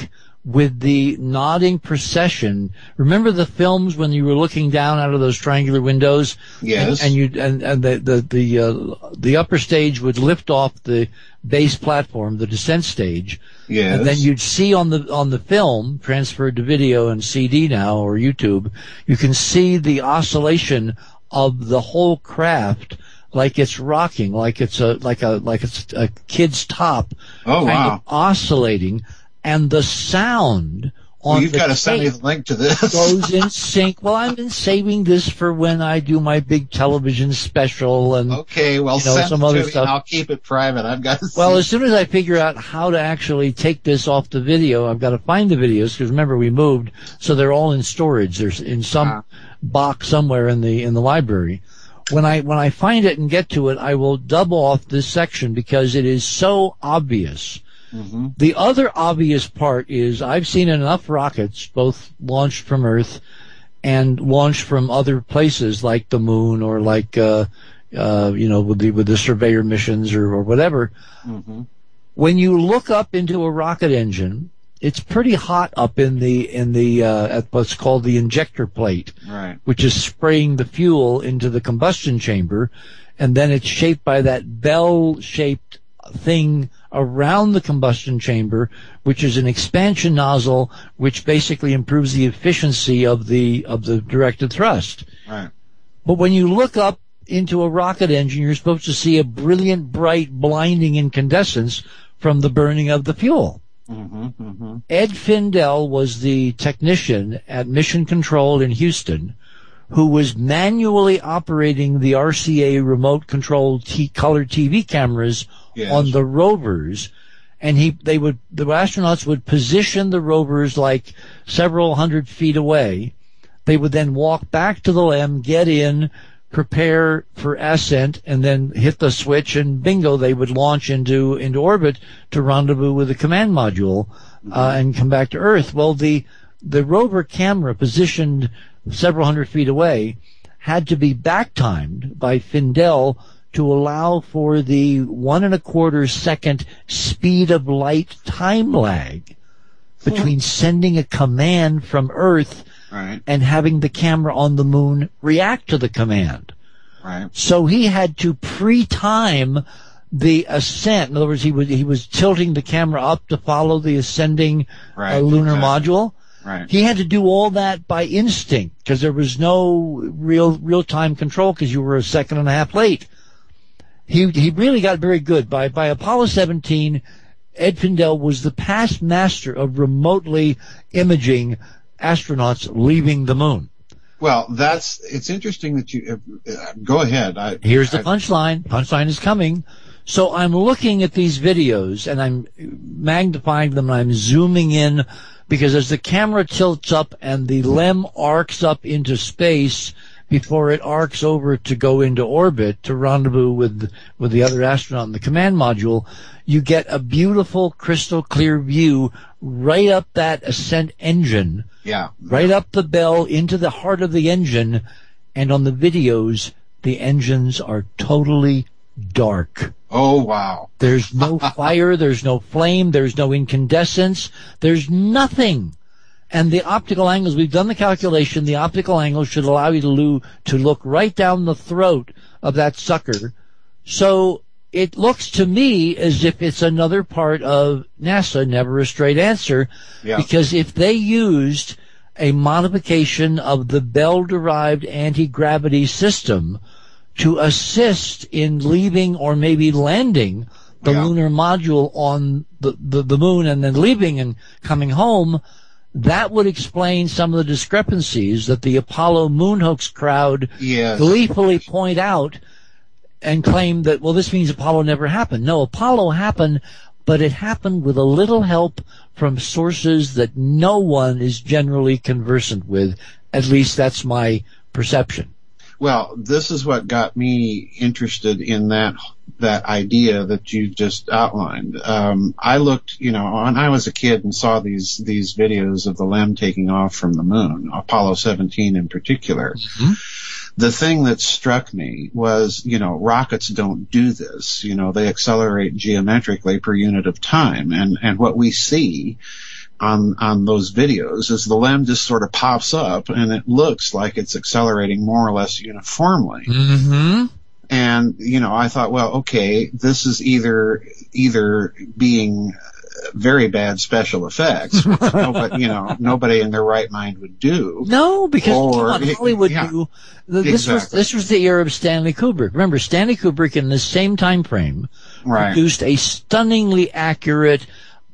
with the nodding procession. Remember the films when you were looking down out of those triangular windows? Yes. And, and you and, and the the the, uh, the upper stage would lift off the base platform, the descent stage. Yes. And then you'd see on the on the film, transferred to video and C D now or YouTube, you can see the oscillation of the whole craft, like it's rocking, like it's a like a like it's a kid's top, oh, kind wow. of oscillating, and the sound on well, you've the got to send me the link to this. goes in sync. Well, I've been saving this for when I do my big television special and okay, well, you know, send some it other to me stuff. And I'll keep it private. I've got to Well, see. as soon as I figure out how to actually take this off the video, I've got to find the videos because remember we moved, so they're all in storage. There's in some Ah. box somewhere in the in the library. When I when I find it and get to it, I will dub off this section because it is so obvious. Mm-hmm. The other obvious part is I've seen enough rockets, both launched from Earth and launched from other places like the moon or like uh, uh, you know with the with the surveyor missions or, or whatever. Mm-hmm. When you look up into a rocket engine, it's pretty hot up in the in the uh, at what's called the injector plate, Right. which is spraying the fuel into the combustion chamber, and then it's shaped by that bell-shaped thing around the combustion chamber, which is an expansion nozzle, which basically improves the efficiency of the of the directed thrust. Right. But when you look up into a rocket engine, you're supposed to see a brilliant, bright, blinding incandescence from the burning of the fuel. Mm-hmm, mm-hmm. Ed Findell was the technician at Mission Control in Houston who was manually operating the R C A remote-controlled t- color T V cameras Yes. on the rovers, and he they would the astronauts would position the rovers like several hundred feet away. They would then walk back to the L E M, get in, prepare for ascent, and then hit the switch, and bingo, they would launch into into orbit to rendezvous with the command module uh, and come back to Earth. Well, the the rover camera positioned several hundred feet away had to be back-timed by Findell to allow for the one and a quarter second speed of light time lag between sending a command from Earth Right. and having the camera on the moon react to the command. Right. So he had to pre-time the ascent. In other words, he was he was tilting the camera up to follow the ascending Right. uh, lunar Exactly. module. Right. He had to do all that by instinct because there was no real real time control because you were a second and a half late. He he really got very good. By by Apollo seventeen, Ed Findell was the past master of remotely imaging astronauts leaving the moon. Well, that's it's interesting that you uh, go ahead. I, Here's the I, punchline. Punchline is coming. So I'm looking at these videos and I'm magnifying them and I'm zooming in because as the camera tilts up and the L E M arcs up into space before it arcs over to go into orbit to rendezvous with with the other astronaut in the command module, you get a beautiful crystal clear view right up that ascent engine, Yeah. right up the bell into the heart of the engine, and on the videos the engines are totally dark. Oh, wow. There's no fire, there's no flame, there's no incandescence, there's nothing. And the optical angles, we've done the calculation, the optical angles should allow you to, lo- to look right down the throat of that sucker. So it looks to me as if it's another part of NASA, never a straight answer, Yeah. because if they used a modification of the Bell-derived anti-gravity system to assist in leaving or maybe landing the Yeah. lunar module on the, the, the moon and then leaving and coming home, that would explain some of the discrepancies that the Apollo moon hoax crowd Yes. gleefully point out and claim that, well, this means Apollo never happened. No, Apollo happened, but it happened with a little help from sources that no one is generally conversant with. At least that's my perception. Well, this is what got me interested in that that idea that you just outlined. Um, I looked, you know, when I was a kid and saw these these videos of the L E M taking off from the moon, Apollo seventeen in particular. Mm-hmm. The thing that struck me was, you know, rockets don't do this. You know, they accelerate geometrically per unit of time, and and what we see on on those videos is the lem just sort of pops up and it looks like it's accelerating more or less uniformly. Mm-hmm. And, you know, I thought, well, okay, this is either either being very bad special effects, which nobody, you know, nobody in their right mind would do. No, because or, come on, Hollywood yeah, knew this exactly. was this was the era of Stanley Kubrick. Remember, Stanley Kubrick in the same time frame right. produced a stunningly accurate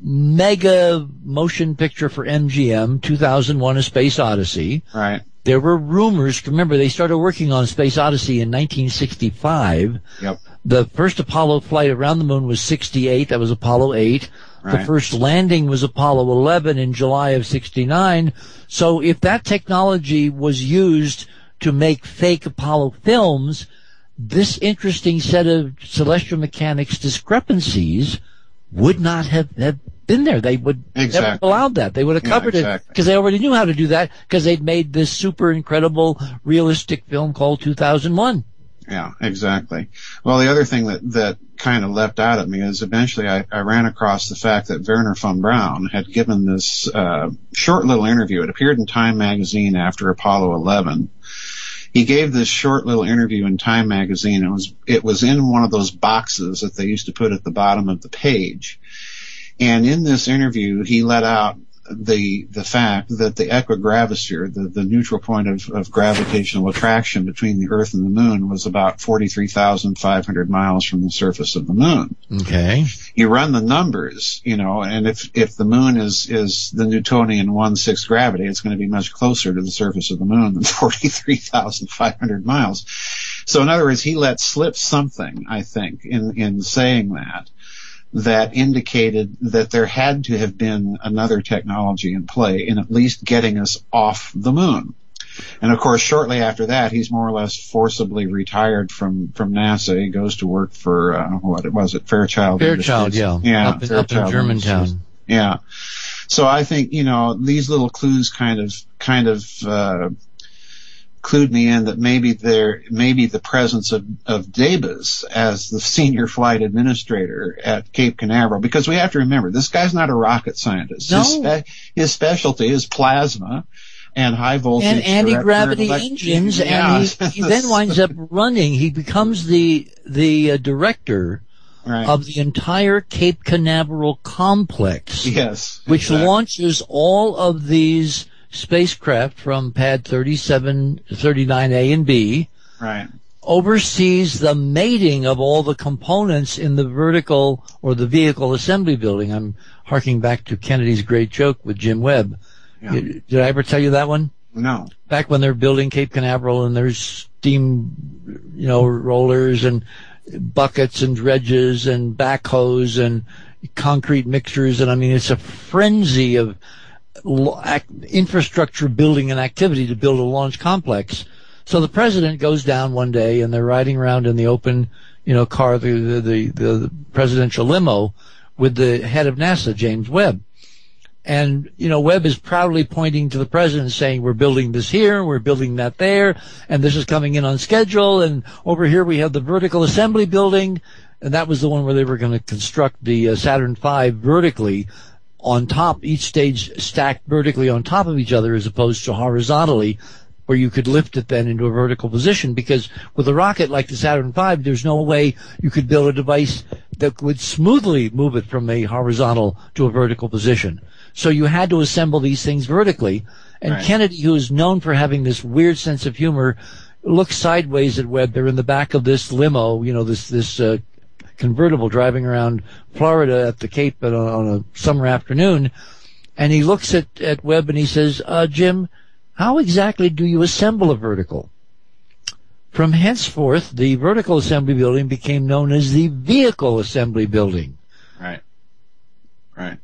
mega motion picture for M G M, two thousand one: A Space Odyssey. Right. There were rumors. Remember, they started working on Space Odyssey in nineteen sixty-five. Yep. The first Apollo flight around the moon was sixty-eight. That was Apollo eight. Right. The first landing was Apollo eleven in July of sixty-nine. So if that technology was used to make fake Apollo films, this interesting set of celestial mechanics discrepancies would not have, have been there. They would exactly. never have allowed that. They would have yeah, covered exactly. it because they already knew how to do that because they'd made this super incredible realistic film called two thousand one. Yeah, exactly. Well, the other thing that, that kind of leapt out at me is eventually I, I ran across the fact that Wernher von Braun had given this uh, short little interview. It appeared in Time magazine after Apollo eleven. He gave this short little interview in Time magazine. It was it was in one of those boxes that they used to put at the bottom of the page. And in this interview, he let out the the fact that the equigravisphere, the, the neutral point of, of gravitational attraction between the Earth and the Moon, was about forty-three thousand five hundred miles from the surface of the Moon. Okay. You run the numbers, you know, and if if the Moon is is the Newtonian one-sixth gravity, it's going to be much closer to the surface of the Moon than forty-three thousand five hundred miles. So in other words, he let slip something, I think, in in saying that. that indicated that there had to have been another technology in play in at least getting us off the moon. And of course, shortly after that, he's more or less forcibly retired from, from NASA. He goes to work for, uh, what was it, Fairchild? Fairchild, yeah. Yeah. Up in, up in Germantown. Yeah. So I think, you know, these little clues kind of, kind of, uh, clued me in that maybe there, maybe the presence of, of Debus as the senior flight administrator at Cape Canaveral, because we have to remember, this guy's not a rocket scientist. No. His, spe- his specialty is plasma and high voltage. And anti-gravity direct- engines, yeah. and he, he then winds up running, he becomes the, the uh, director right. of the entire Cape Canaveral complex. Yes. Which exactly. launches all of these spacecraft from pad thirty-seven, thirty-nine A and B, right. oversees the mating of all the components in the vertical or the vehicle assembly building. I'm harking back to Kennedy's great joke with Jim Webb. Yeah. Did I ever tell you that one? No. Back when they're building Cape Canaveral and there's steam, you know, rollers and buckets and dredges and backhoes and concrete mixers, and I mean, it's a frenzy of infrastructure building and activity to build a launch complex. So the president goes down one day and they're riding around in the open, you know, car, the, the, the, the presidential limo with the head of NASA, James Webb. And, you know, Webb is proudly pointing to the president saying, we're building this here, we're building that there, and this is coming in on schedule, and over here we have the vertical assembly building, and that was the one where they were going to construct the uh, Saturn five vertically on top, each stage stacked vertically on top of each other as opposed to horizontally, where you could lift it then into a vertical position, because with a rocket like the Saturn five, there's no way you could build a device that would smoothly move it from a horizontal to a vertical position. So you had to assemble these things vertically. And right. Kennedy, who is known for having this weird sense of humor, looks sideways at Webb. They're in the back of this limo, you know, this, this, uh, convertible driving around Florida at the Cape on a, on a summer afternoon. And he looks at, at Webb and he says, uh, Jim, how exactly do you assemble a vertical? From henceforth, the vertical assembly building became known as the vehicle assembly building. Right. Right.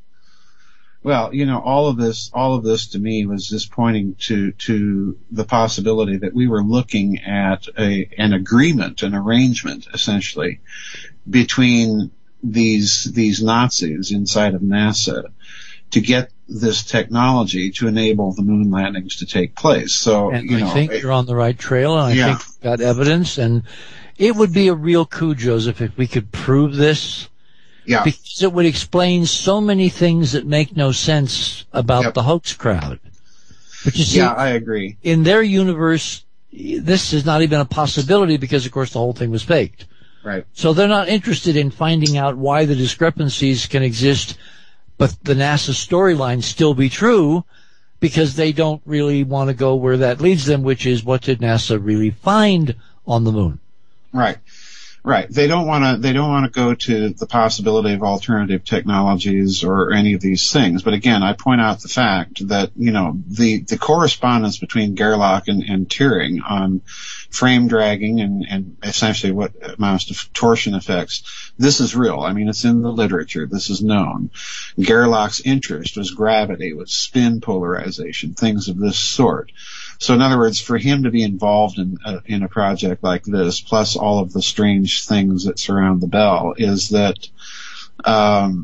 Well, you know, all of this, all of this to me was just pointing to, to the possibility that we were looking at a, an agreement, an arrangement, essentially, between these, these Nazis inside of NASA to get this technology to enable the moon landings to take place. So, and you I know, think it, you're on the right trail, and I yeah. think we've got evidence, and it would be a real coup, Joseph, if we could prove this. Yeah. Because it would explain so many things that make no sense about Yep. the hoax crowd. But you see, Yeah, I agree. in their universe, this is not even a possibility because, of course, the whole thing was faked. Right. So they're not interested in finding out why the discrepancies can exist, but the NASA storyline still be true, because they don't really want to go where that leads them, which is, what did NASA really find on the moon? Right. Right. They don't want to, they don't want to go to the possibility of alternative technologies or any of these things. But again, I point out the fact that, you know, the, the correspondence between Gerlach and, and Turing on frame dragging and, and essentially what amounts to torsion effects, this is real. I mean, it's in the literature. This is known. Gerlach's interest was gravity, was spin polarization, things of this sort. So in other words, for him to be involved in a, in a project like this, plus all of the strange things that surround the bell, is that um,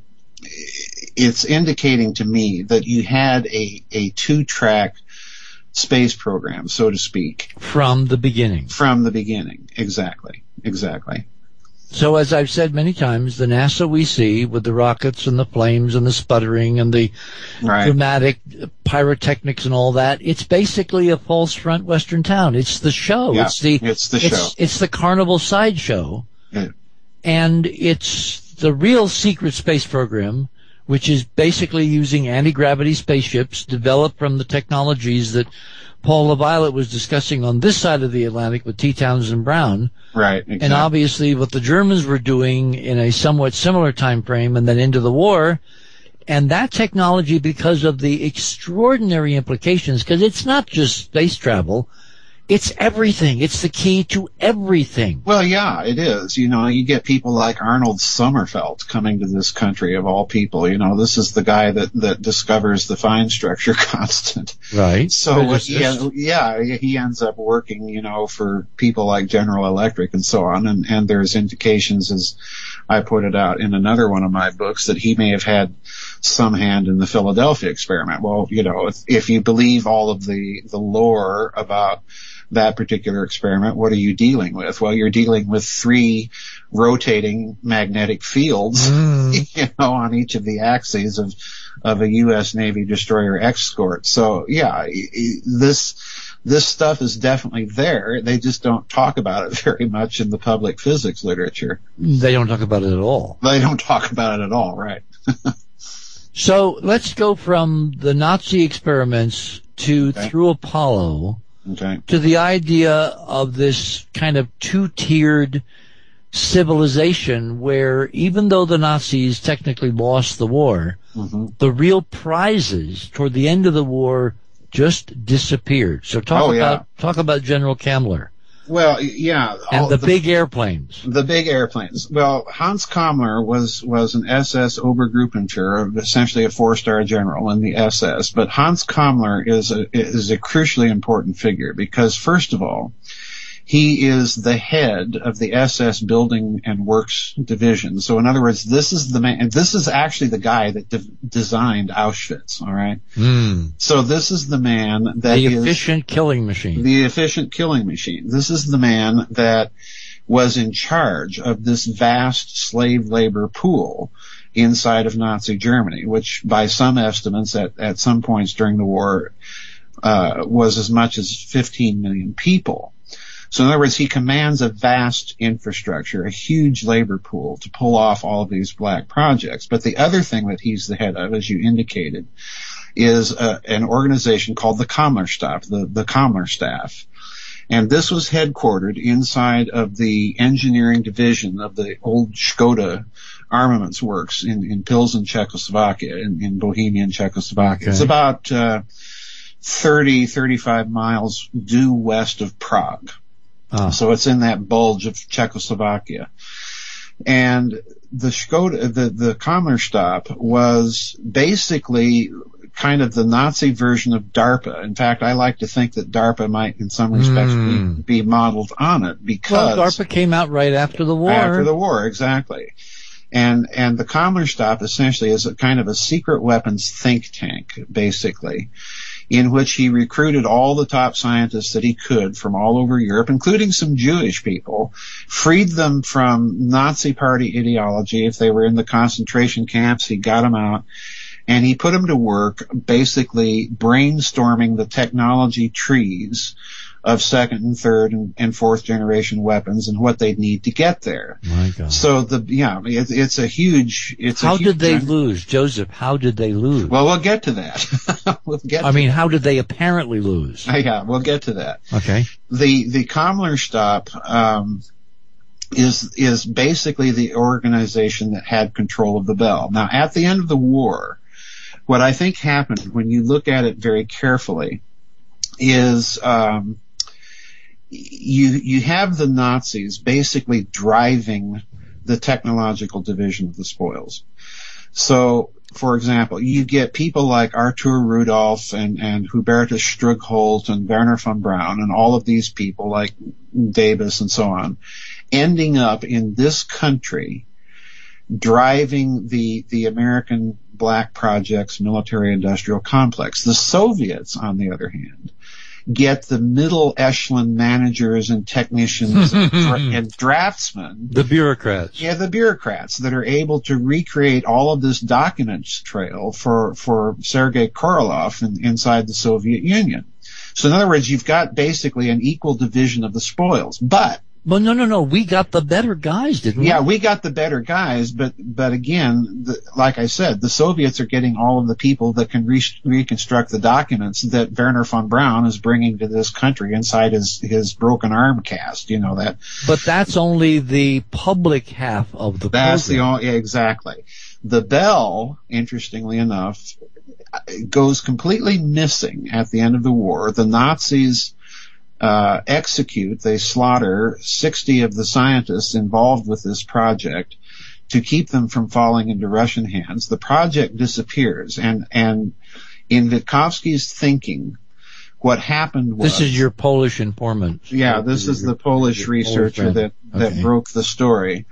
it's indicating to me that you had a, a two-track space program, so to speak. From the beginning. From the beginning. Exactly. Exactly. So as I've said many times, the NASA we see with the rockets and the flames and the sputtering and the right. dramatic pyrotechnics and all that, it's basically a false front Western town. It's the show. Yeah, it's the, it's the it's, show. It's the carnival sideshow. Yeah. And it's the real secret space program, which is basically using anti-gravity spaceships developed from the technologies that Paul LaViolette was discussing on this side of the Atlantic with T. Townsend Brown. Right, exactly. And obviously what the Germans were doing in a somewhat similar time frame and then into the war. And that technology, because of the extraordinary implications, because it's not just space travel, it's everything. It's the key to everything. Well, yeah, it is. You know, you get people like Arnold Sommerfeld coming to this country of all people. You know, this is the guy that, that discovers the fine structure constant. Right. So, what he, yeah, he ends up working, you know, for people like General Electric and so on. And, and there's indications, as I put it out in another one of my books, that he may have had some hand in the Philadelphia experiment. Well, you know, if, if you believe all of the, the lore about that particular experiment, what are you dealing with? Well, you're dealing with three rotating magnetic fields, mm. you know, on each of the axes of, of a U S Navy destroyer escort. So, yeah, this, this stuff is definitely there. They just don't talk about it very much in the public physics literature. They don't talk about it at all. They don't talk about it at all, right. So let's go from the Nazi experiments to okay. through Apollo. Okay. To the idea of this kind of two-tiered civilization where even though the Nazis technically lost the war, mm-hmm. the real prizes toward the end of the war just disappeared. So talk oh, about yeah. talk about General Kammler. Well, yeah. And the, the big airplanes. The big airplanes. Well, Hans Kammler was, was an S S Obergruppenführer, essentially a four-star general in the S S. But Hans Kammler is a, is a crucially important figure because, first of all, he is the head of the S S Building and Works Division. So, in other words, this is the man, and this is actually the guy that de- designed Auschwitz, all right? Mm. So this is the man that the is... The efficient killing machine. The efficient killing machine. This is the man that was in charge of this vast slave labor pool inside of Nazi Germany, which by some estimates at, at some points during the war uh, was as much as fifteen million people. So in other words, he commands a vast infrastructure, a huge labor pool to pull off all of these black projects. But the other thing that he's the head of, as you indicated, is uh, an organization called the Kammlerstab, the, the Kammler staff. And this was headquartered inside of the engineering division of the old Škoda armaments works in, in Pilsen, Czechoslovakia, in, in Bohemian Czechoslovakia. Okay. It's about uh, thirty, thirty-five miles due west of Prague. Oh. So it's in that bulge of Czechoslovakia. And the Škoda, the, the Kammlerstab was basically kind of the Nazi version of DARPA. In fact, I like to think that DARPA might in some respects mm. be, be modeled on it because... Well, DARPA came out right after the war. After the war, exactly. And, and the Kammlerstab essentially is a kind of a secret weapons think tank, basically. in which he recruited all the top scientists that he could from all over Europe, including some Jewish people, freed them from Nazi Party ideology. If they were in the concentration camps, he got them out, and he put them to work basically brainstorming the technology trees of second and third and, and fourth generation weapons and what they'd need to get there. My God. So the, yeah, it, it's a huge, it's How a huge, did they lose, Joseph? How did they lose? Well, we'll get to that. we'll get I to mean, that. how did they apparently lose? Uh, yeah, we'll get to that. Okay. The, the Kammlerstab, um, is, is basically the organization that had control of the Bell. Now, at the end of the war, what I think happened when you look at it very carefully is, um, You you have the Nazis basically driving the technological division of the spoils. So, for example, you get people like Arthur Rudolph and, and Hubertus Strugholt and Werner von Braun and all of these people like Davis and so on, ending up in this country driving the, the American Black Project's military-industrial complex. The Soviets, on the other hand, get the middle echelon managers and technicians and, and draftsmen. The bureaucrats. Yeah, the bureaucrats that are able to recreate all of this documents trail for, for Sergei Korolev in, inside the Soviet Union. So in other words, you've got basically an equal division of the spoils. But Well, no, no, no. We got the better guys, didn't we? yeah, we got the better guys, but but again, the, like I said, the Soviets are getting all of the people that can re- reconstruct the documents that Werner von Braun is bringing to this country inside his his broken arm cast. You know that. But that's only the public half of the That's program. the only, yeah, exactly. The Bell, interestingly enough, goes completely missing at the end of the war. The Nazis Uh, execute, they slaughter sixty of the scientists involved with this project to keep them from falling into Russian hands. The project disappears, and, and in Witkowski's thinking, what happened was... This is your Polish informant. Yeah, this is the Polish researcher that, that Okay. broke the story.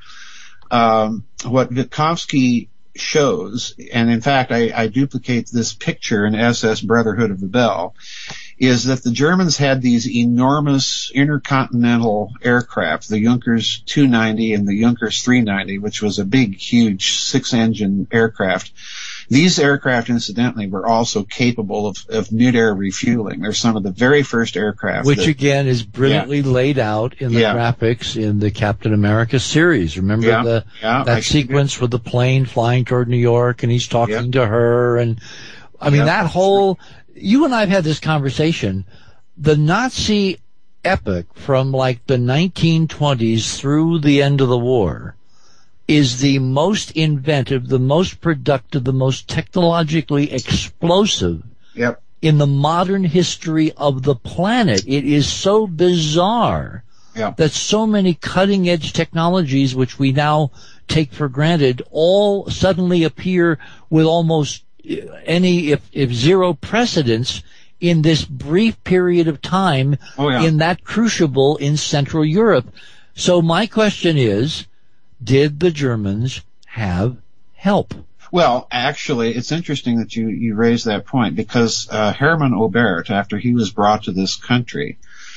Um, what Witkowski shows, and in fact I, I duplicate this picture in S S Brotherhood of the Bell, is that the Germans had these enormous intercontinental aircraft, the Junkers two ninety and the Junkers three ninety, which was a big, huge six-engine aircraft. These aircraft, incidentally, were also capable of, of mid-air refueling. They're some of the very first aircraft. Which, that, again, is brilliantly yeah. laid out in the yeah. graphics in the Captain America series. Remember yeah. the yeah, that sequence with the plane flying toward New York, and he's talking yep. to her, and I mean yep. that whole. You and I have had this conversation. The Nazi epic from like the nineteen twenties through the end of the war is the most inventive, the most productive, the most technologically explosive yep. in the modern history of the planet. It is so bizarre yep. that so many cutting-edge technologies, which we now take for granted, all suddenly appear with almost any, if, if zero precedence in this brief period of time oh, yeah. in that crucible in Central Europe. So my question is, did the Germans have help? Well, actually, it's interesting that you, you raised that point because uh, Hermann Oberth, after he was brought to this country,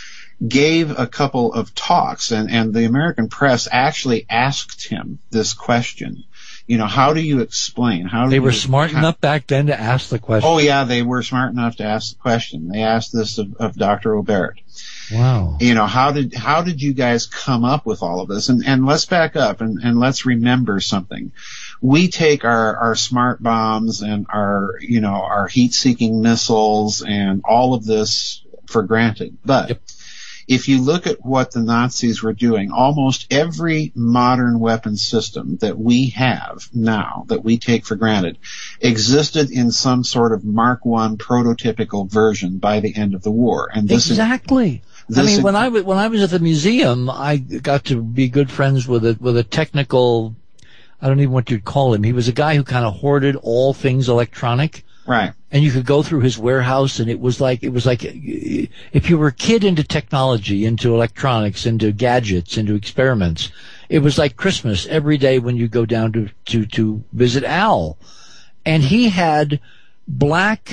gave a couple of talks, and, and the American press actually asked him this question. You know, how do you explain? How do they were you, smart how, enough back then to ask the question. Oh, yeah, they were smart enough to ask the question. They asked this of, of Doctor Oberth. Wow. You know, how did how did you guys come up with all of this? And and let's back up and, and let's remember something. We take our, our smart bombs and our, you know, our heat-seeking missiles and all of this for granted. But yep. if you look at what the Nazis were doing, almost every modern weapon system that we have now, that we take for granted, existed in some sort of Mark one prototypical version by the end of the war. And this exactly. Is, I mean, when I, when I was at the museum, I got to be good friends with a, with a technical, I don't even know what you'd call him. He was a guy who kind of hoarded all things electronic. Right. And you could go through his warehouse, and it was like, it was like, if you were a kid into technology, into electronics, into gadgets, into experiments, it was like Christmas every day when you go down to, to, to visit Al. And he had black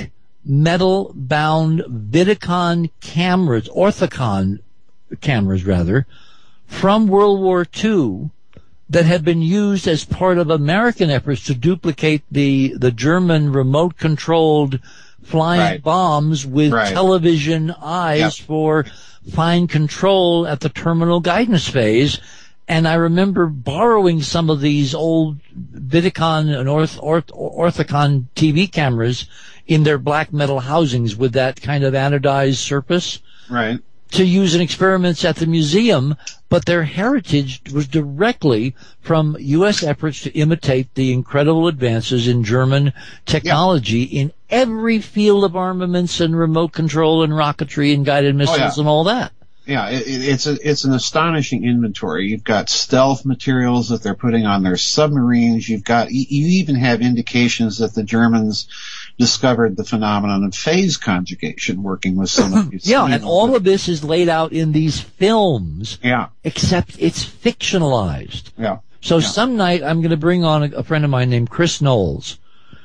metal-bound Vidicon cameras, Orthicon cameras rather, from World War Two that had been used as part of American efforts to duplicate the, the German remote-controlled flying Right. bombs with Right. television eyes Yep. for fine control at the terminal guidance phase. And I remember borrowing some of these old Vidicon and Orth, Orth, Orthicon T V cameras in their black metal housings with that kind of anodized surface Right. to use in experiments at the museum, but their heritage was directly from U S efforts to imitate the incredible advances in German technology in every field of armaments and remote control and rocketry and guided missiles yeah. and all that. Yeah, it, it's a, it's an astonishing inventory. You've got stealth materials that they're putting on their submarines. You've got, you even have indications that the Germans discovered the phenomenon of phase conjugation working with some of these. Yeah, you and know, all of this is laid out in these films, Yeah, except it's fictionalized. yeah. So Yeah. some night I'm going to bring on a, a friend of mine named Chris Knowles,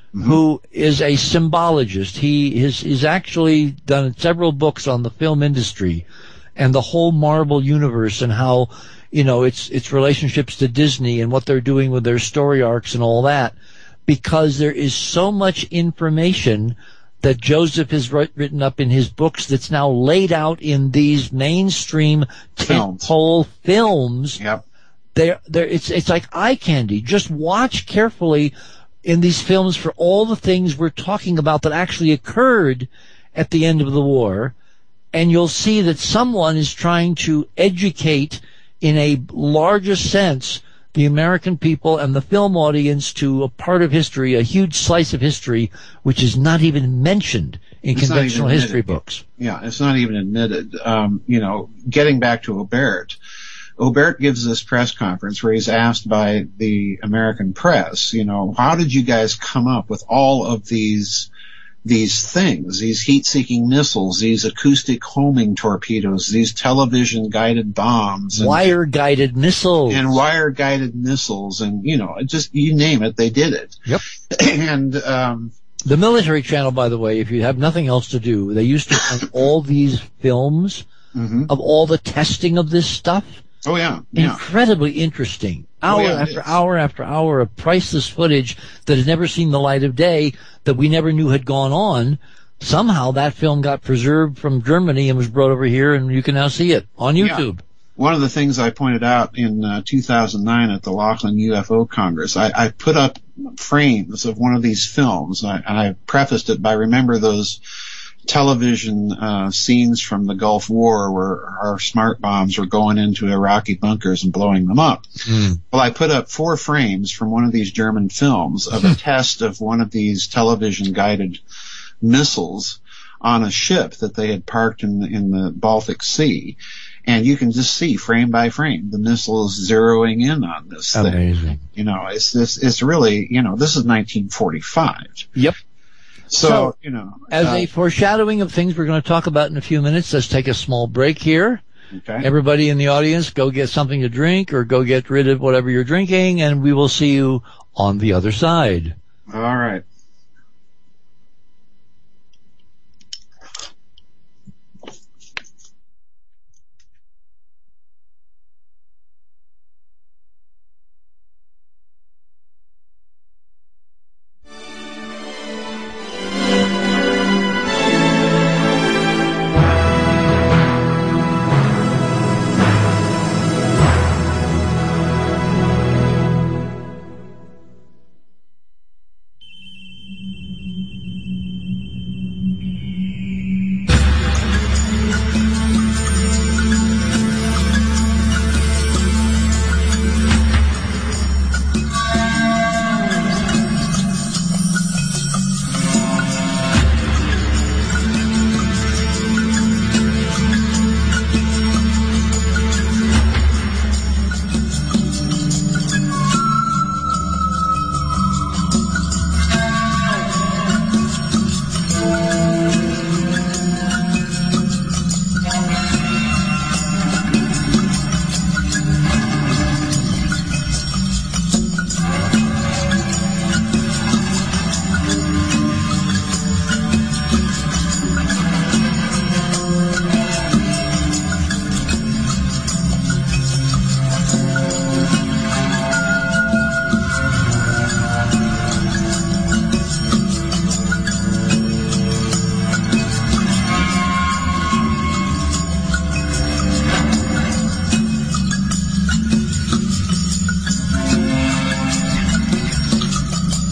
who is a symbologist. He has he's actually done several books on the film industry and the whole Marvel universe and how, you know, its its relationships to Disney and what they're doing with their story arcs and all that, because there is so much information that Joseph has writ- written up in his books that's now laid out in these mainstream Films. tentpole films. Yep. They're, they're, it's, it's like eye candy. Just watch carefully in these films for all the things we're talking about that actually occurred at the end of the war, and you'll see that someone is trying to educate in a larger sense the American people and the film audience to a part of history, a huge slice of history, which is not even mentioned in It's not even conventional history admitted. books. Yeah, it's not even admitted. Um, you know, getting back to Aubert, Aubert gives this press conference where he's asked by the American press, you know, how did you guys come up with all of these these things, these heat-seeking missiles, these acoustic homing torpedoes, these television-guided bombs, and, Wire-guided missiles. and wire-guided missiles, and, you know, just you name it, they did it. Yep. And um, The Military Channel, by the way, if you have nothing else to do, they used to run all these films mhm. of all the testing of this stuff. oh yeah, yeah. Incredibly interesting. Hour Oh, yeah, it after is. hour after hour of priceless footage that has never seen the light of day, that we never knew had gone on. Somehow that film got preserved from Germany and was brought over here, and you can now see it on YouTube. One of the things I pointed out in uh, two thousand nine at the Laughlin U F O Congress, I, I put up frames of one of these films. I, I prefaced it by remember those television uh, scenes from the Gulf War where our smart bombs were going into Iraqi bunkers and blowing them up. Mm. Well, I put up four frames from one of these German films of a test of one of these television-guided missiles on a ship that they had parked in the, in the Baltic Sea. And you can just see frame by frame the missiles zeroing in on this thing. Amazing. You know, it's this, it's really, you know, this is nineteen forty-five. Yep. So, So, you know. As uh, a foreshadowing of things we're going to talk about in a few minutes, let's take a small break here. okay. Everybody in the audience, go get something to drink or go get rid of whatever you're drinking, and we will see you on the other side. All right.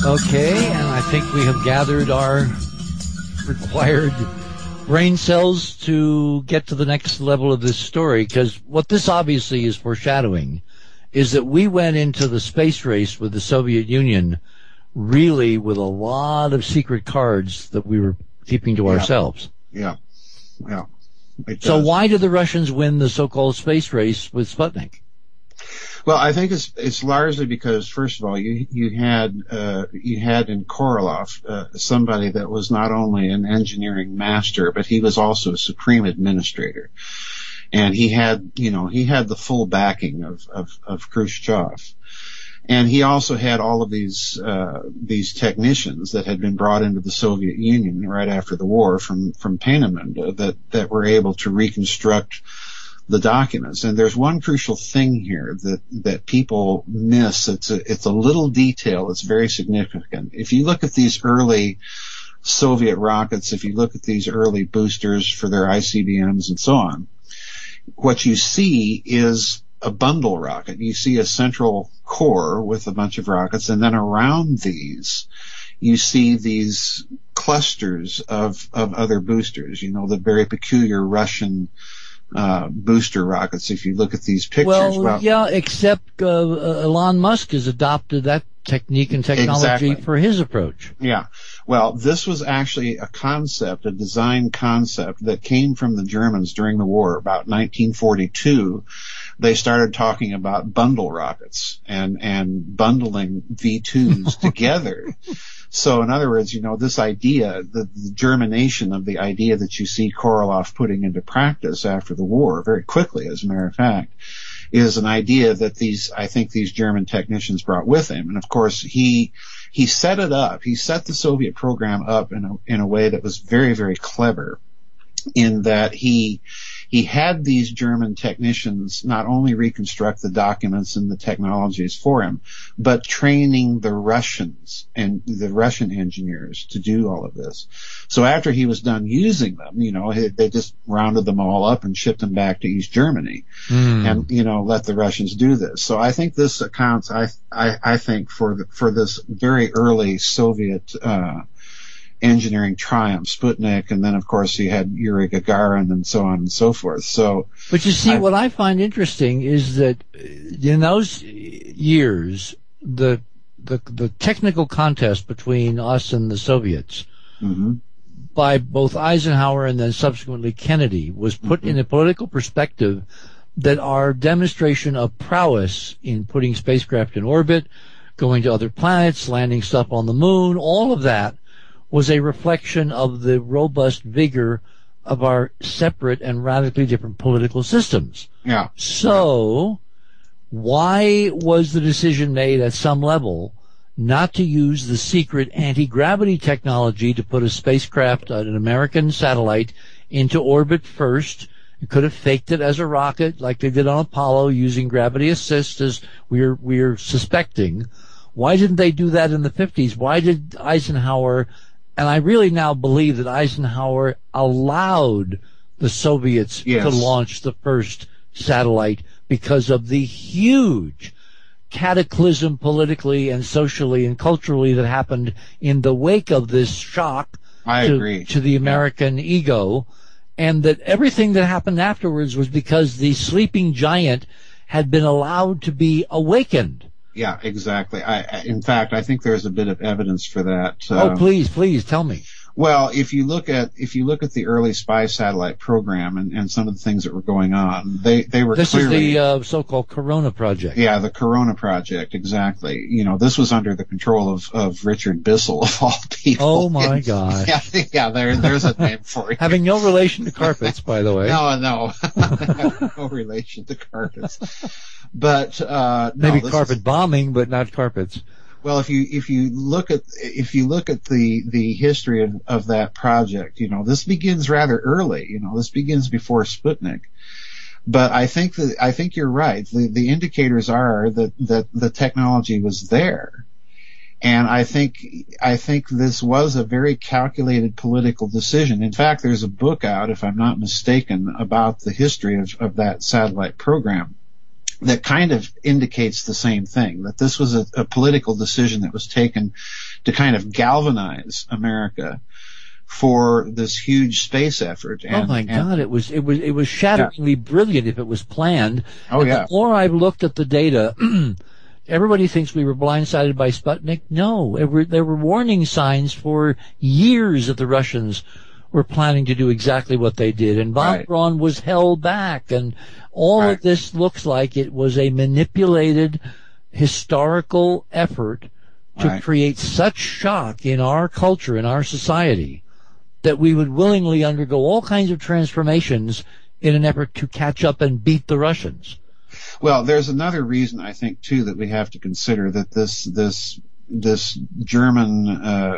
Okay, and I think we have gathered our required brain cells to get to the next level of this story, because what this obviously is foreshadowing is that we went into the space race with the Soviet Union really with a lot of secret cards that we were keeping to yeah. ourselves. Yeah, yeah. So why did the Russians win the so-called space race with Sputnik? Well, I think it's it's largely because, first of all, you you had uh, you had in Korolev uh, somebody that was not only an engineering master, but he was also a supreme administrator, and he had you know he had the full backing of of, of Khrushchev, and he also had all of these uh, these technicians that had been brought into the Soviet Union right after the war from from Peenemünde that that were able to reconstruct the documents. And there's one crucial thing here that, that people miss. It's a, it's a little detail that's very significant. If you look at these early Soviet rockets, if you look at these early boosters for their I C B Ms and so on, what you see is a bundle rocket. You see a central core with a bunch of rockets, and then around these, you see these clusters of, of other boosters, you know, the very peculiar Russian Uh, booster rockets. If you look at these pictures, well, well yeah, except uh, Elon Musk has adopted that technique and technology exactly. for his approach. Yeah. Well, this was actually a concept, a design concept that came from the Germans during the war. About nineteen forty-two, they started talking about bundle rockets and, and bundling V twos together. So in other words, you know, this idea, the, the germination of the idea that you see Korolev putting into practice after the war, very quickly, as a matter of fact, is an idea that these, I think these German technicians brought with him. And of course, he, he set it up. He set the Soviet program up in a, in a way that was very, very clever, in that he, he had these German technicians not only reconstruct the documents and the technologies for him, but training the Russians and the Russian engineers to do all of this. So after he was done using them, you know, they just rounded them all up and shipped them back to East Germany mm. and, you know, let the Russians do this. So I think this accounts, I, I, I think for the, for this very early Soviet, uh, engineering triumph, Sputnik, and then of course you had Yuri Gagarin and so on and so forth. So, but you see, I, what I find interesting is that in those years, the the, the technical contest between us and the Soviets, mm-hmm. by both Eisenhower and then subsequently Kennedy, was put mm-hmm. in a political perspective that our demonstration of prowess in putting spacecraft in orbit, going to other planets, landing stuff on the moon, all of that was a reflection of the robust vigor of our separate and radically different political systems. Yeah. So, why was the decision made at some level not to use the secret anti-gravity technology to put a spacecraft, an American satellite, into orbit first? You could have faked it as a rocket like they did on Apollo using gravity assist, as we're, we're suspecting. Why didn't they do that in the fifties? Why did Eisenhower... And I really now believe that Eisenhower allowed the Soviets yes. to launch the first satellite because of the huge cataclysm politically and socially and culturally that happened in the wake of this shock I to, agree. to the American yeah. ego, and that everything that happened afterwards was because the sleeping giant had been allowed to be awakened. Yeah, exactly. I, in fact, I think there's a bit of evidence for that. Oh, uh, please, please tell me. Well, if you look at if you look at the early spy satellite program and, and some of the things that were going on, they they were this clearly, is the uh, so-called Corona project. Yeah, the Corona project, exactly. You know, this was under the control of of Richard Bissell of all people. Oh my gosh! Yeah, yeah. There, there's a name for it. Having no relation to carpets, by the way. No, no, no relation to carpets. But uh, no, maybe carpet is, bombing, but not carpets. Well, if you if you look at if you look at the the history of, of that project, you know, this begins rather early. You know, this begins before Sputnik. But I think that I think you're right. The the indicators are that that the technology was there, and I think I think this was a very calculated political decision. In fact, there's a book out, if I'm not mistaken, about the history of, of that satellite program. that kind of indicates the same thing, that this was a, a political decision that was taken to kind of galvanize America for this huge space effort. And, oh my and, God! It was it was it was shatteringly yeah. brilliant if it was planned. Oh and yeah. The more I've looked at the data, everybody thinks we were blindsided by Sputnik. No, it were, there were warning signs for years that the Russians were planning to do exactly what they did, and von right. Braun was held back, and all right. of this looks like it was a manipulated historical effort to right. create such shock in our culture, in our society, that we would willingly undergo all kinds of transformations in an effort to catch up and beat the Russians. Well, there's another reason, I think, too, that we have to consider, that this this this German uh,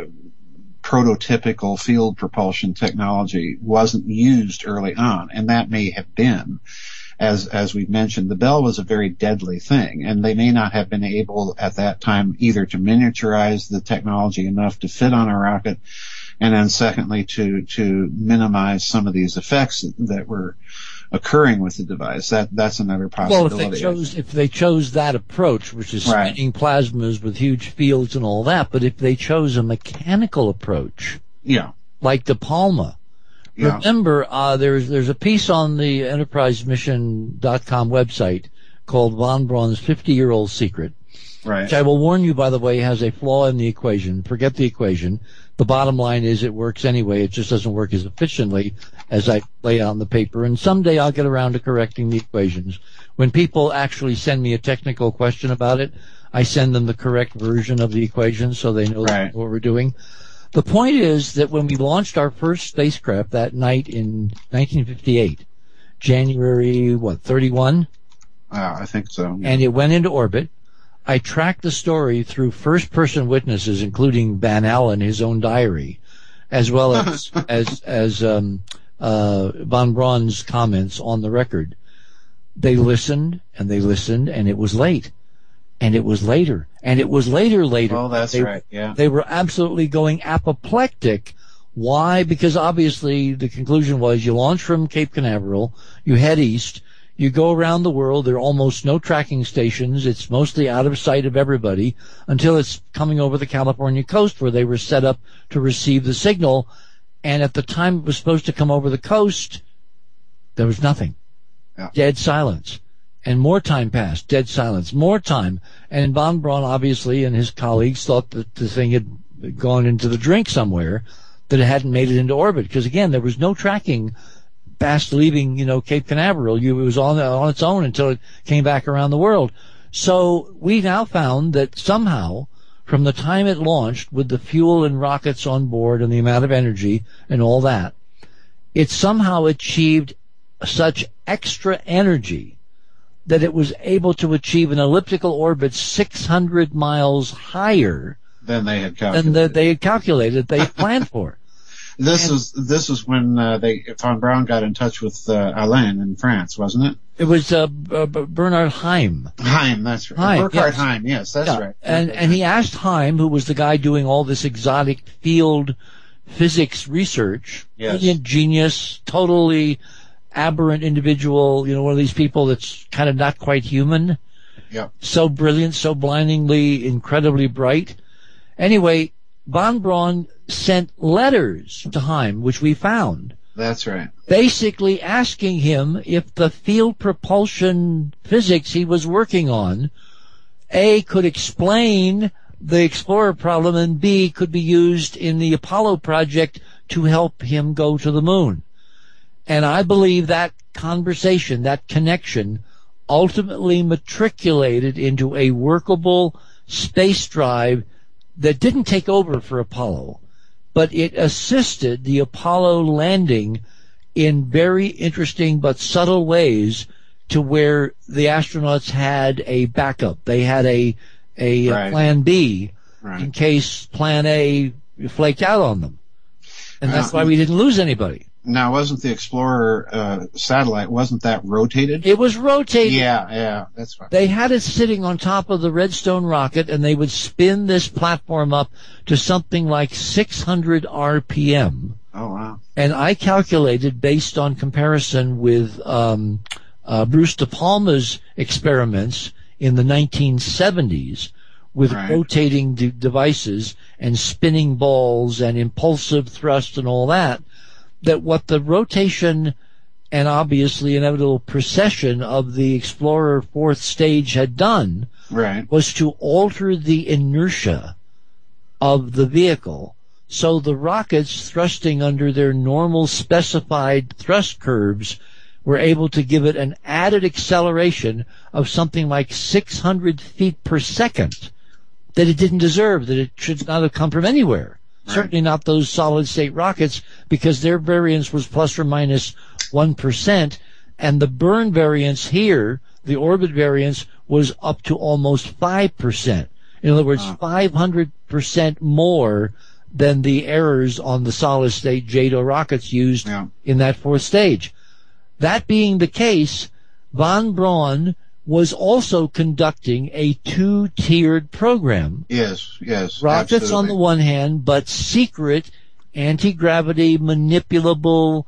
prototypical field propulsion technology wasn't used early on, and that may have been, as as we've mentioned, the Bell was a very deadly thing, and they may not have been able at that time either to miniaturize the technology enough to fit on a rocket, and then secondly to to minimize some of these effects that were occurring with the device. That that's another possibility. Well, if they chose if they chose that approach, which is right. spinning plasmas with huge fields and all that, but if they chose a mechanical approach, yeah, like the Palma. Yeah. Remember, uh, there's there's a piece on the enterprise mission dot com website called Von Braun's fifty-year-old secret, right. which I will warn you, by the way, has a flaw in the equation. Forget the equation. The bottom line is it works anyway. It just doesn't work as efficiently as I lay out on the paper. And someday I'll get around to correcting the equations. When people actually send me a technical question about it, I send them the correct version of the equation so they know right. what we're doing. The point is that when we launched our first spacecraft that night in nineteen fifty-eight, January, what, thirty-one? Uh, I think so. And it went into orbit. I tracked the story through first-person witnesses, including Van Allen, his own diary, as well as as as um, uh, von Braun's comments on the record. They listened and they listened, and it was late, and it was later, and it was later later. Oh, that's they, right. Yeah, they were absolutely going apoplectic. Why? Because obviously the conclusion was you launch from Cape Canaveral, you head east. You go around the world, there are almost no tracking stations. It's mostly out of sight of everybody until it's coming over the California coast where they were set up to receive the signal. And at the time it was supposed to come over the coast, there was nothing. Yeah. Dead silence. And more time passed. Dead silence. More time. And von Braun, obviously, and his colleagues thought that the thing had gone into the drink somewhere, that it hadn't made it into orbit. Because, again, there was no tracking past leaving, you know, Cape Canaveral. You, it was on, on its own until it came back around the world. So we now found that somehow, from the time it launched, with the fuel and rockets on board and the amount of energy and all that, it somehow achieved such extra energy that it was able to achieve an elliptical orbit six hundred miles higher than they had calculated. Than the, they had calculated, they had planned for. This and, is this is when uh, they von Braun got in touch with uh, Alain in France, wasn't it? It was uh, uh, Bernard Heim. Heim, that's right. Heim, Burkhard yes. Heim, yes, that's yeah. right. And and he asked Heim, who was the guy doing all this exotic field physics research, yes. brilliant genius, totally aberrant individual, you know, one of these people that's kind of not quite human. Yeah. So brilliant, so blindingly, incredibly bright. Anyway, von Braun sent letters to Heim, which we found. That's right. Basically asking him if the field propulsion physics he was working on, A, could explain the Explorer problem, and B, could be used in the Apollo project to help him go to the moon. And I believe that conversation, that connection, ultimately matriculated into a workable space drive that didn't take over for Apollo, but it assisted the Apollo landing in very interesting but subtle ways to where the astronauts had a backup. They had a a right. plan B right. in case plan A flaked out on them. And that's uh, why we didn't lose anybody. Now, wasn't the Explorer uh, satellite, wasn't that rotated? It was rotated. Yeah, yeah, that's right. They had it sitting on top of the Redstone rocket, and they would spin this platform up to something like six hundred R P M. Oh, wow. And I calculated, based on comparison with um, uh, Bruce De Palma's experiments in the nineteen seventies with right. rotating de- devices and spinning balls and impulsive thrust and all that, that what the rotation and obviously inevitable precession of the Explorer fourth stage had done right. was to alter the inertia of the vehicle. So the rockets thrusting under their normal specified thrust curves were able to give it an added acceleration of something like six hundred feet per second that it didn't deserve, that it should not have come from anywhere. Right. Certainly not those solid-state rockets, because their variance was plus or minus one percent, and the burn variance here, the orbit variance, was up to almost five percent. In other words, wow. five hundred percent more than the errors on the solid-state J D O rockets used yeah. in that fourth stage. That being the case, von Braun was also conducting a two-tiered program. Yes, yes. Rockets absolutely. on the one hand, but secret, anti-gravity, manipulable,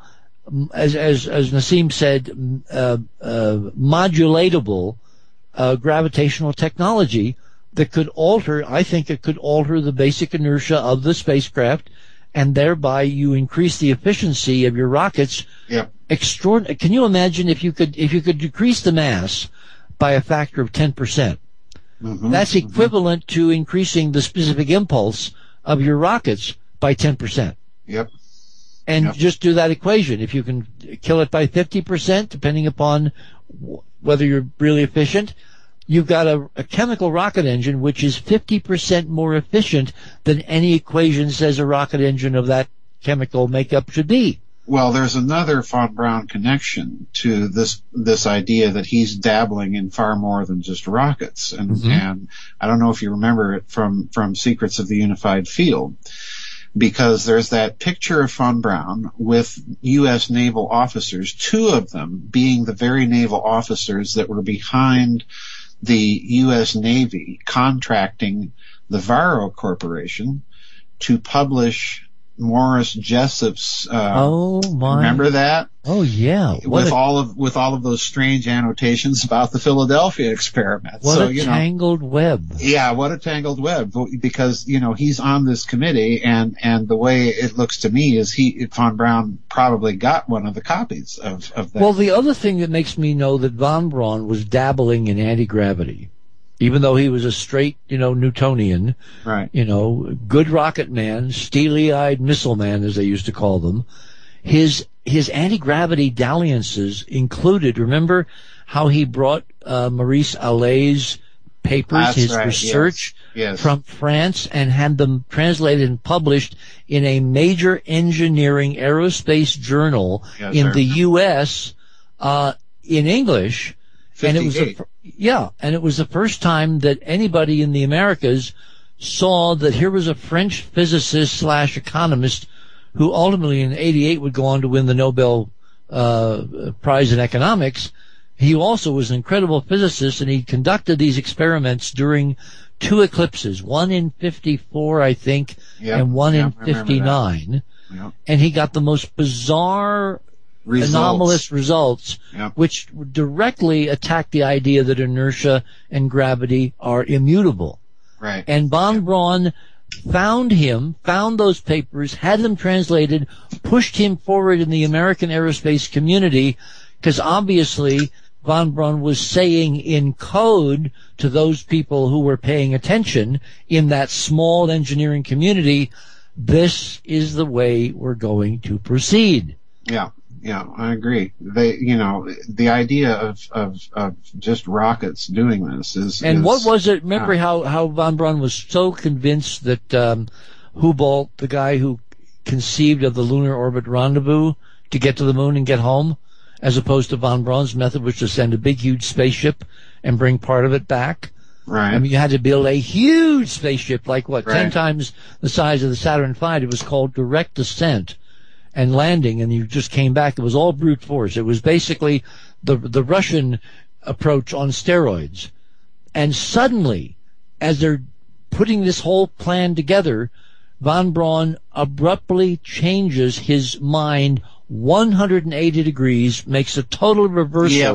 as as, as Nassim said, uh, uh, modulatable uh, gravitational technology that could alter, I think it could alter the basic inertia of the spacecraft, and thereby you increase the efficiency of your rockets. Yeah. Extraordinary. Can you imagine if you could if you could decrease the mass by a factor of ten percent? Mm-hmm, That's equivalent mm-hmm. to increasing the specific impulse of your rockets by ten percent. Yep. And yep. just do that equation. If you can kill it by fifty percent, depending upon w- whether you're really efficient, you've got a, a chemical rocket engine which is fifty percent more efficient than any equation says a rocket engine of that chemical makeup should be. Well, there's another von Braun connection to this this idea that he's dabbling in far more than just rockets. And, mm-hmm. and I don't know if you remember it from, from Secrets of the Unified Field, because there's that picture of von Braun with U S naval officers, two of them being the very naval officers that were behind the U S Navy contracting the Varro Corporation to publish Morris Jessup's, uh, oh my. remember that? Oh yeah. What with a, all of, with all of those strange annotations about the Philadelphia experiment. What so, a you tangled know, web. Yeah, what a tangled web. Because, you know, he's on this committee, and, and the way it looks to me is he, von Braun probably got one of the copies of, of that. Well, the other thing that makes me know that von Braun was dabbling in anti-gravity, even though he was a straight, you know, Newtonian, right? You know, good rocket man, steely-eyed missile man, as they used to call them. His his anti-gravity dalliances included, remember how he brought uh, Maurice Allay's papers, That's his right, research yes, yes. from France, and had them translated and published in a major engineering aerospace journal yes, in sir. the U S uh, in English. And it was a, yeah, and it was the first time that anybody in the Americas saw that here was a French physicist slash economist who ultimately in eighty-eight would go on to win the Nobel uh, Prize in Economics. He also was an incredible physicist, and he conducted these experiments during two eclipses, one in fifty-four, I think, yep, and one yep, in fifty-nine. Yep. And he got the most bizarre Results. anomalous results, yep. which directly attack the idea that inertia and gravity are immutable. Right. And von yep. Braun found him, found those papers, had them translated, pushed him forward in the American aerospace community, because obviously von Braun was saying in code to those people who were paying attention in that small engineering community, this is the way we're going to proceed. Yeah. Yeah, I agree. They, you know, the idea of, of, of just rockets doing this is. And is, what was it? Remember uh, how, how von Braun was so convinced that, um, Hubble, the guy who conceived of the lunar orbit rendezvous to get to the moon and get home, as opposed to von Braun's method, which was send a big, huge spaceship and bring part of it back. Right. I mean, you had to build a huge spaceship, like what, right. ten times the size of the Saturn five. It was called direct descent and landing, and you just came back. It was all brute force. It was basically the the Russian approach on steroids. And suddenly, as they're putting this whole plan together, von Braun abruptly changes his mind one hundred eighty degrees, makes a total reversal,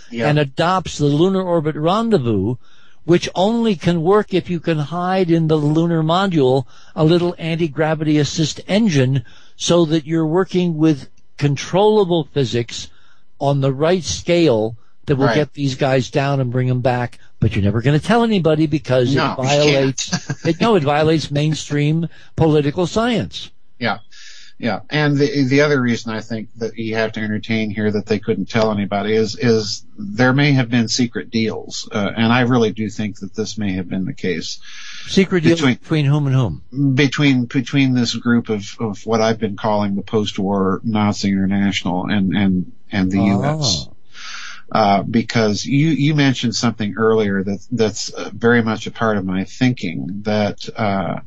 yeah. and adopts the lunar orbit rendezvous, which only can work if you can hide in the lunar module a little anti-gravity assist engine so that you're working with controllable physics on the right scale that will right. get these guys down and bring them back. But you're never going to tell anybody because no, it violates, it, no, it violates mainstream political science. Yeah. Yeah, and the the other reason I think that you have to entertain here that they couldn't tell anybody is is there may have been secret deals, uh, and I really do think that this may have been the case. Secret deals between, between whom and whom? Between between this group of, of what I've been calling the post-war Nazi International and and and the oh. U S. Uh, because you you mentioned something earlier that that's very much a part of my thinking that. Uh,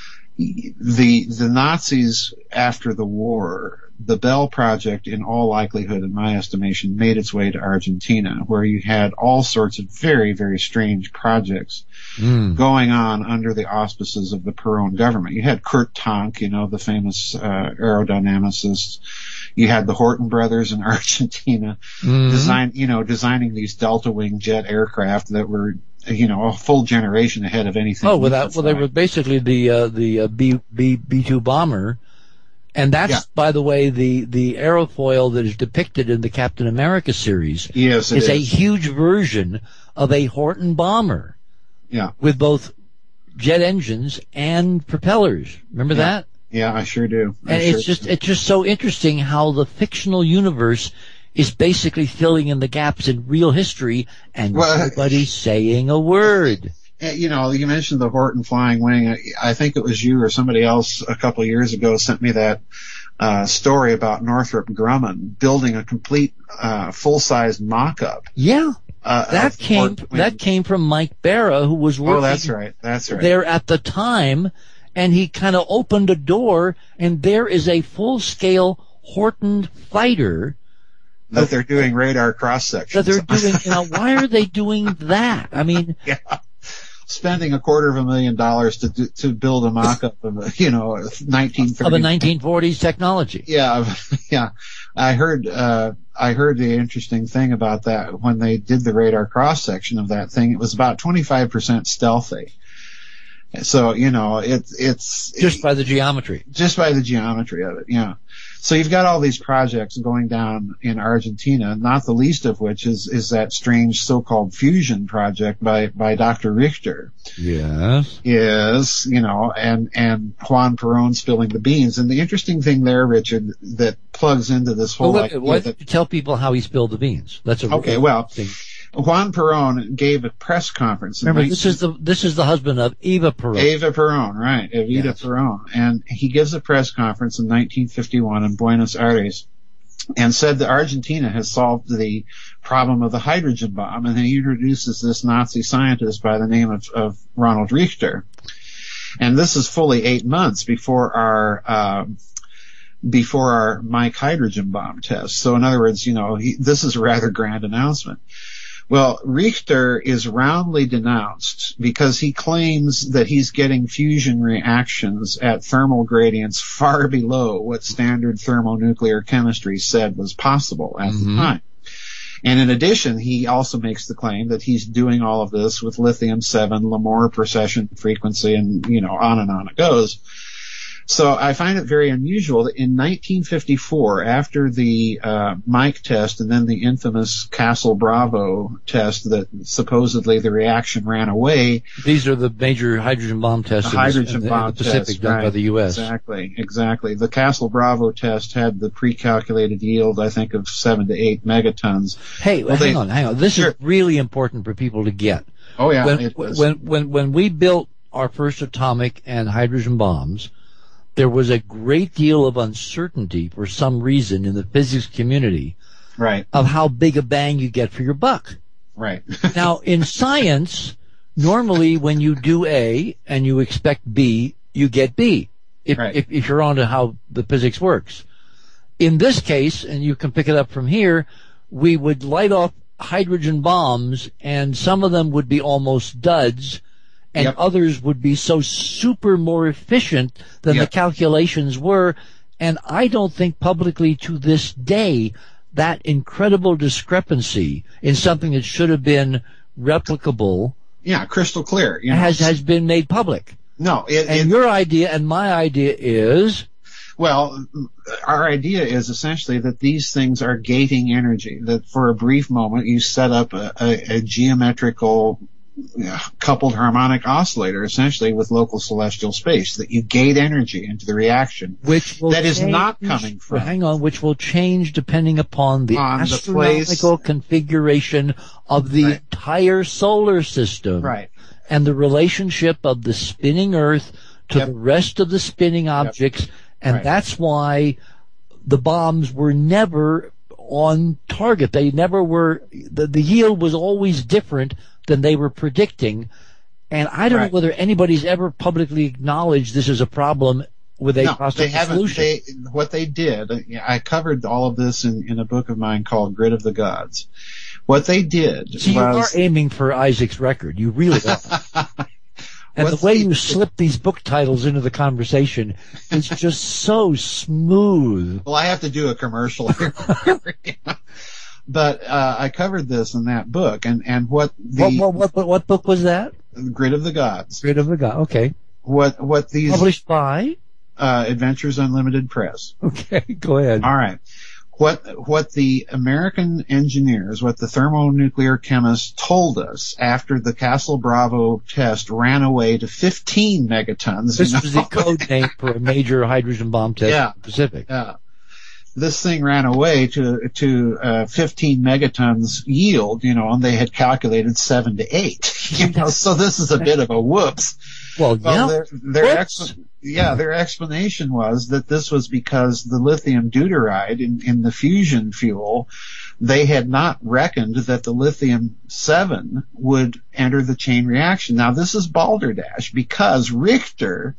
The the Nazis after the war, the Bell Project, in all likelihood, in my estimation, made its way to Argentina, where you had all sorts of very, very strange projects mm. going on under the auspices of the Perón government. You had Kurt Tank, you know, the famous uh, aerodynamicist. You had the Horton brothers in Argentina, mm-hmm. design, you know, designing these delta wing jet aircraft that were, you know, a full generation ahead of anything. Oh, without, well, they were basically the, uh, the, uh, B, B, B two bomber. And that's, yeah. by the way, the, the aerofoil that is depicted in the Captain America series. Yes, it is. is a huge version of a Horton bomber. Yeah. With both jet engines and propellers. Remember yeah. that? Yeah, I sure do. I and sure it's just, do. it's just so interesting how the fictional universe is basically filling in the gaps in real history, and well, nobody's saying a word. You know, you mentioned the Horton Flying Wing. I think it was you or somebody else a couple of years ago sent me that uh story about Northrop Grumman building a complete uh full-size mock-up. Yeah. Uh, that came that came from Mike Barra, who was working oh, that's right. That's right. there at the time, and he kind of opened a door, and there is a full-scale Horton fighter that they're doing radar cross sections. That they're doing. You know, why are they doing that? I mean, yeah. Spending a quarter of a million dollars to do, to build a mock-up of a, you know, nineteen thirties of a nineteen forties technology. Yeah, yeah. I heard uh I heard the interesting thing about that when they did the radar cross section of that thing. It was about twenty-five percent stealthy. So, you know, it's it's just by the geometry. Just by the geometry of it, yeah. So you've got all these projects going down in Argentina, not the least of which is is that strange so-called fusion project by by Doctor Richter. Yes. Yes, you know, and and Juan Perón spilling the beans. And the interesting thing there, Richard, that plugs into this whole well, idea. Why that, don't you tell people how he spilled the beans? That's a okay. Well. Thing. Juan Perón gave a press conference. Remember, nineteen- this is the this is the husband of Eva Perón. Eva Perón, right? Evita yes. Perón, and he gives a press conference in nineteen fifty-one in Buenos Aires, and said that Argentina has solved the problem of the hydrogen bomb, and then he introduces this Nazi scientist by the name of, of Ronald Richter, and this is fully eight months before our. Uh, before our Mike hydrogen bomb test. So in other words, you know, he, this is a rather grand announcement. Well, Richter is roundly denounced because he claims that he's getting fusion reactions at thermal gradients far below what standard thermonuclear chemistry said was possible at mm-hmm. the time. And in addition, he also makes the claim that he's doing all of this with lithium seven, Lamore precession frequency, and, you know, on and on it goes. So I find it very unusual that in nineteen fifty-four, after the uh Mike test and then the infamous Castle Bravo test that supposedly the reaction ran away. These are the major hydrogen bomb tests the hydrogen in the, bomb in the Pacific test, done right. by the U S. Exactly, exactly. The Castle Bravo test had the pre-calculated yield, I think, of seven to eight megatons. Hey, well, hang they, on, hang on. This sure. is really important for people to get. Oh yeah. When, when, when, when we built our first atomic and hydrogen bombs, there was a great deal of uncertainty for some reason in the physics community right. of how big a bang you get for your buck. Right. Now, in science, normally when you do A and you expect B, you get B, if, right. if, if you're on to how the physics works. In this case, and you can pick it up from here, we would light off hydrogen bombs, and some of them would be almost duds, and yep. others would be so super more efficient than yep. the calculations were. And I don't think publicly to this day that incredible discrepancy in something that should have been replicable, yeah, crystal clear, you know, has has been made public. No, it, and it, your idea and my idea is, well, our idea is essentially that these things are gating energy. That for a brief moment you set up a, a, a geometrical uh, coupled harmonic oscillator, essentially with local celestial space. That you gate energy into the reaction, which will that change, is not coming from. Hang on, which will change depending upon the on astronomical the configuration of the right. entire solar system, right? And the relationship of the spinning Earth to yep. the rest of the spinning objects. Yep. And right. that's why the bombs were never on target. They never were, the, the yield was always different than they were predicting. And I don't right. know whether anybody's ever publicly acknowledged this is a problem with a no, possible they haven't, solution. They, what they did, I covered all of this in, in a book of mine called Grid of the Gods. What they did so was... you are aiming for Isaac's record. You really are. And What's the way the, you slip these book titles into the conversation is just so smooth. Well, I have to do a commercial here. But uh, I covered this in that book, and, and what the... What, what, what, what book was that? Grid of the Gods. Grid of the Gods, okay. What, what these... Published by? Uh, Adventures Unlimited Press. Okay, go ahead. All right. What, what the American engineers, what the thermonuclear chemists told us after the Castle Bravo test ran away to fifteen megatons. This you know? was the code name for a major hydrogen bomb test yeah, in the Pacific. Yeah. This thing ran away to, to, uh, fifteen megatons yield, you know, and they had calculated seven to eight, you know, so this is a bit of a whoops. Well, well yeah. their, their ex- yeah, their explanation was that this was because the lithium deuteride in, in the fusion fuel, they had not reckoned that the lithium seven would enter the chain reaction. Now this is balderdash because Richter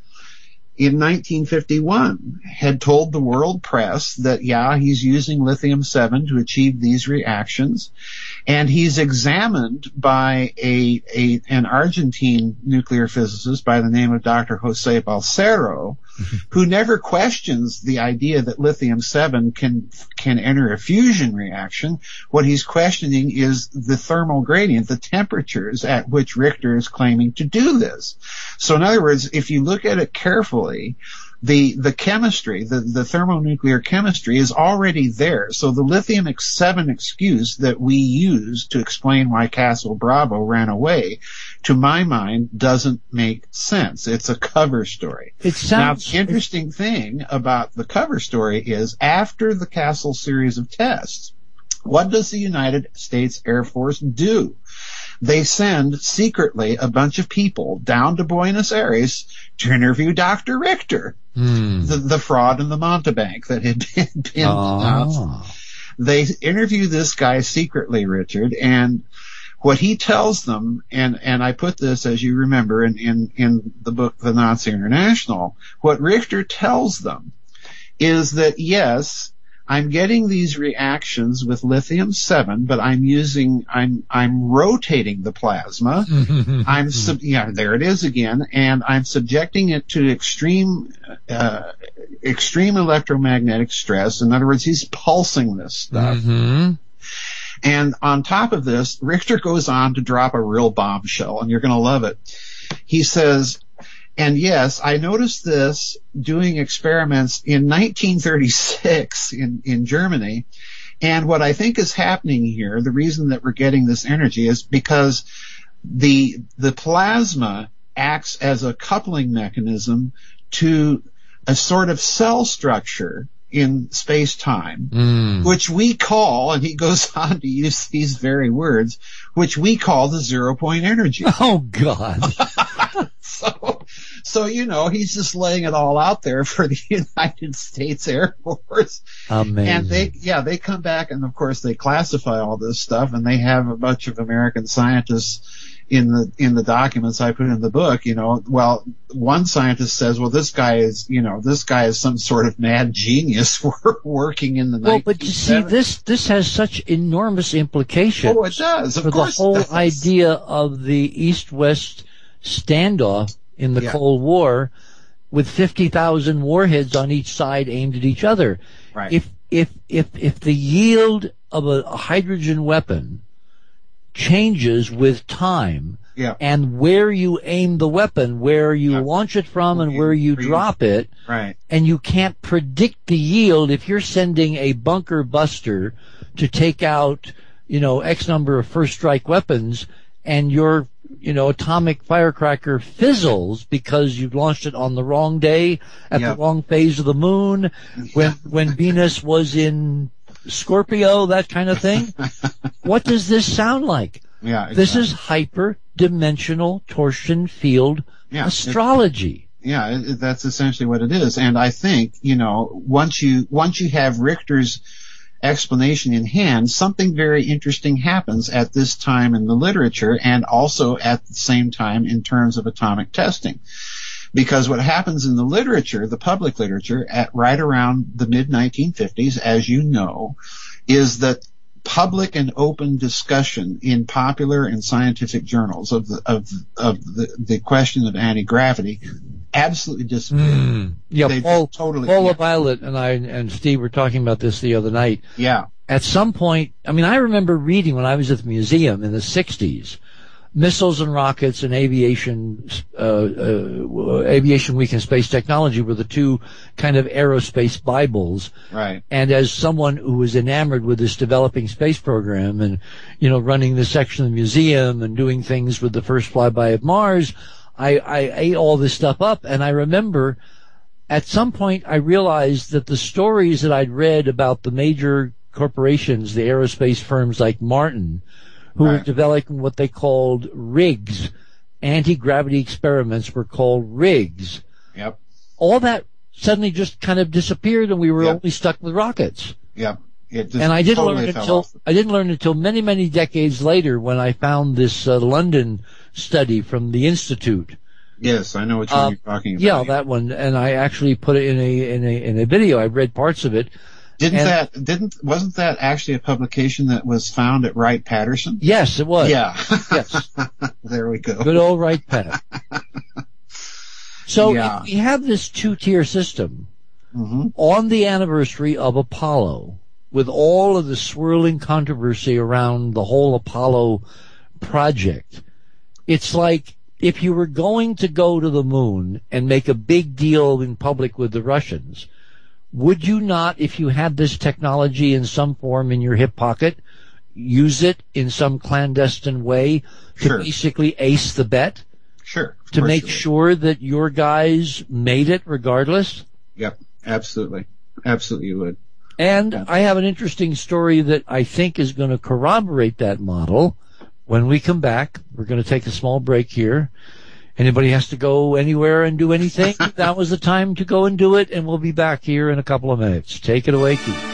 in nineteen fifty-one had told the world press that, yeah, he's using lithium seven to achieve these reactions. And he's examined by a, a, an Argentine nuclear physicist by the name of Doctor Jose Balcero, mm-hmm. who never questions the idea that lithium seven can, can enter a fusion reaction. What he's questioning is the thermal gradient, the temperatures at which Richter is claiming to do this. So in other words, if you look at it carefully, the, the chemistry, the, the thermonuclear chemistry is already there. So the lithium seven excuse that we use to explain why Castle Bravo ran away, to my mind, doesn't make sense. It's a cover story. It sounds... Now, the interesting thing about the cover story is after the Castle series of tests, what does the United States Air Force do? They send secretly a bunch of people down to Buenos Aires to interview Doctor Richter, mm. the, the fraud in the Montebank that had been, been oh. uh, they interview this guy secretly, Richard, and what he tells them, and, and I put this, as you remember, in, in, in the book The Nazi International, what Richter tells them is that, yes, I'm getting these reactions with lithium seven, but I'm using, I'm, I'm rotating the plasma. I'm, sub, yeah, there it is again, and I'm subjecting it to extreme, uh, extreme electromagnetic stress. In other words, he's pulsing this stuff. Mm-hmm. And on top of this, Richter goes on to drop a real bombshell, and you're going to love it. He says, and yes, I noticed this doing experiments in nineteen thirty-six in, in Germany. And what I think is happening here, the reason that we're getting this energy is because the, the plasma acts as a coupling mechanism to a sort of cell structure in space-time, mm. which we call, and he goes on to use these very words, which we call the zero-point energy. Oh, God. so, so, you know, he's just laying it all out there for the United States Air Force. Amazing. And they, yeah, they come back and, of course, they classify all this stuff, and they have a bunch of American scientists in the, in the documents I put in the book, you know, well, one scientist says, well, this guy is, you know, this guy is some sort of mad genius working in the Well, but you see, this, this has such enormous implications. Oh, it does. Of for course the whole it does. idea of the East-West standoff in the yeah. Cold War with fifty thousand warheads on each side aimed at each other. Right. If, if if if the yield of a hydrogen weapon changes with time, yeah. and where you aim the weapon, where you yeah. launch it from, and where you drop it, right. and you can't predict the yield if you're sending a bunker buster to take out, you know, X number of first strike weapons, and your, you know, atomic firecracker fizzles because you've launched it on the wrong day at yep. the wrong phase of the moon, when when Venus was in Scorpio, that kind of thing. What does this sound like? Yeah, exactly. This is hyper-dimensional torsion field yeah, astrology. It, yeah, it, that's essentially what it is. And I think, you know, once you once you have Richter's explanation in hand, something very interesting happens at this time in the literature, and also at the same time in terms of atomic testing. Because what happens in the literature, the public literature, at right around the mid nineteen fifties, as you know, is that public and open discussion in popular and scientific journals of the of of the, the question of anti-gravity absolutely disappeared. Mm. Yeah, they Paul, totally. Paula Yeah. Violet and I and Steve were talking about this the other night. Yeah. At some point, I mean, I remember reading when I was at the museum in the sixties, Missiles and Rockets and Aviation, uh, uh, Aviation Week in Space Technology were the two kind of aerospace Bibles. Right. And as someone who was enamored with this developing space program and, you know, running this section of the museum and doing things with the first flyby of Mars, I, I ate all this stuff up. And I remember at some point I realized that the stories that I'd read about the major corporations, the aerospace firms like Martin, who right. were developing what they called rigs, anti-gravity experiments were called rigs. Yep. All that suddenly just kind of disappeared, and we were yep. only stuck with rockets. Yep. It just and I didn't totally learn fell until off. I didn't learn until many many decades later when I found this uh, London study from the Institute. Yes, I know what you're uh, talking about. Yeah, that one, and I actually put it in a in a in a video. I read parts of it. Didn't and, that didn't wasn't that actually a publication that was found at Wright-Patterson? Yes, it was. Yeah. Yes. There we go. Good old Wright-Pat. So yeah. if we have this two-tier system mm-hmm. on the anniversary of Apollo, with all of the swirling controversy around the whole Apollo project, it's like if you were going to go to the moon and make a big deal in public with the Russians, would you not, if you had this technology in some form in your hip pocket, use it in some clandestine way to sure. basically ace the bet? Sure. To make sure that your guys made it regardless? Yep, absolutely. Absolutely you would. And I have an interesting story that I think is going to corroborate that model. When we come back, we're going to take a small break here. Anybody has to go anywhere and do anything, that was the time to go and do it, and we'll be back here in a couple of minutes. Take it away, Keith.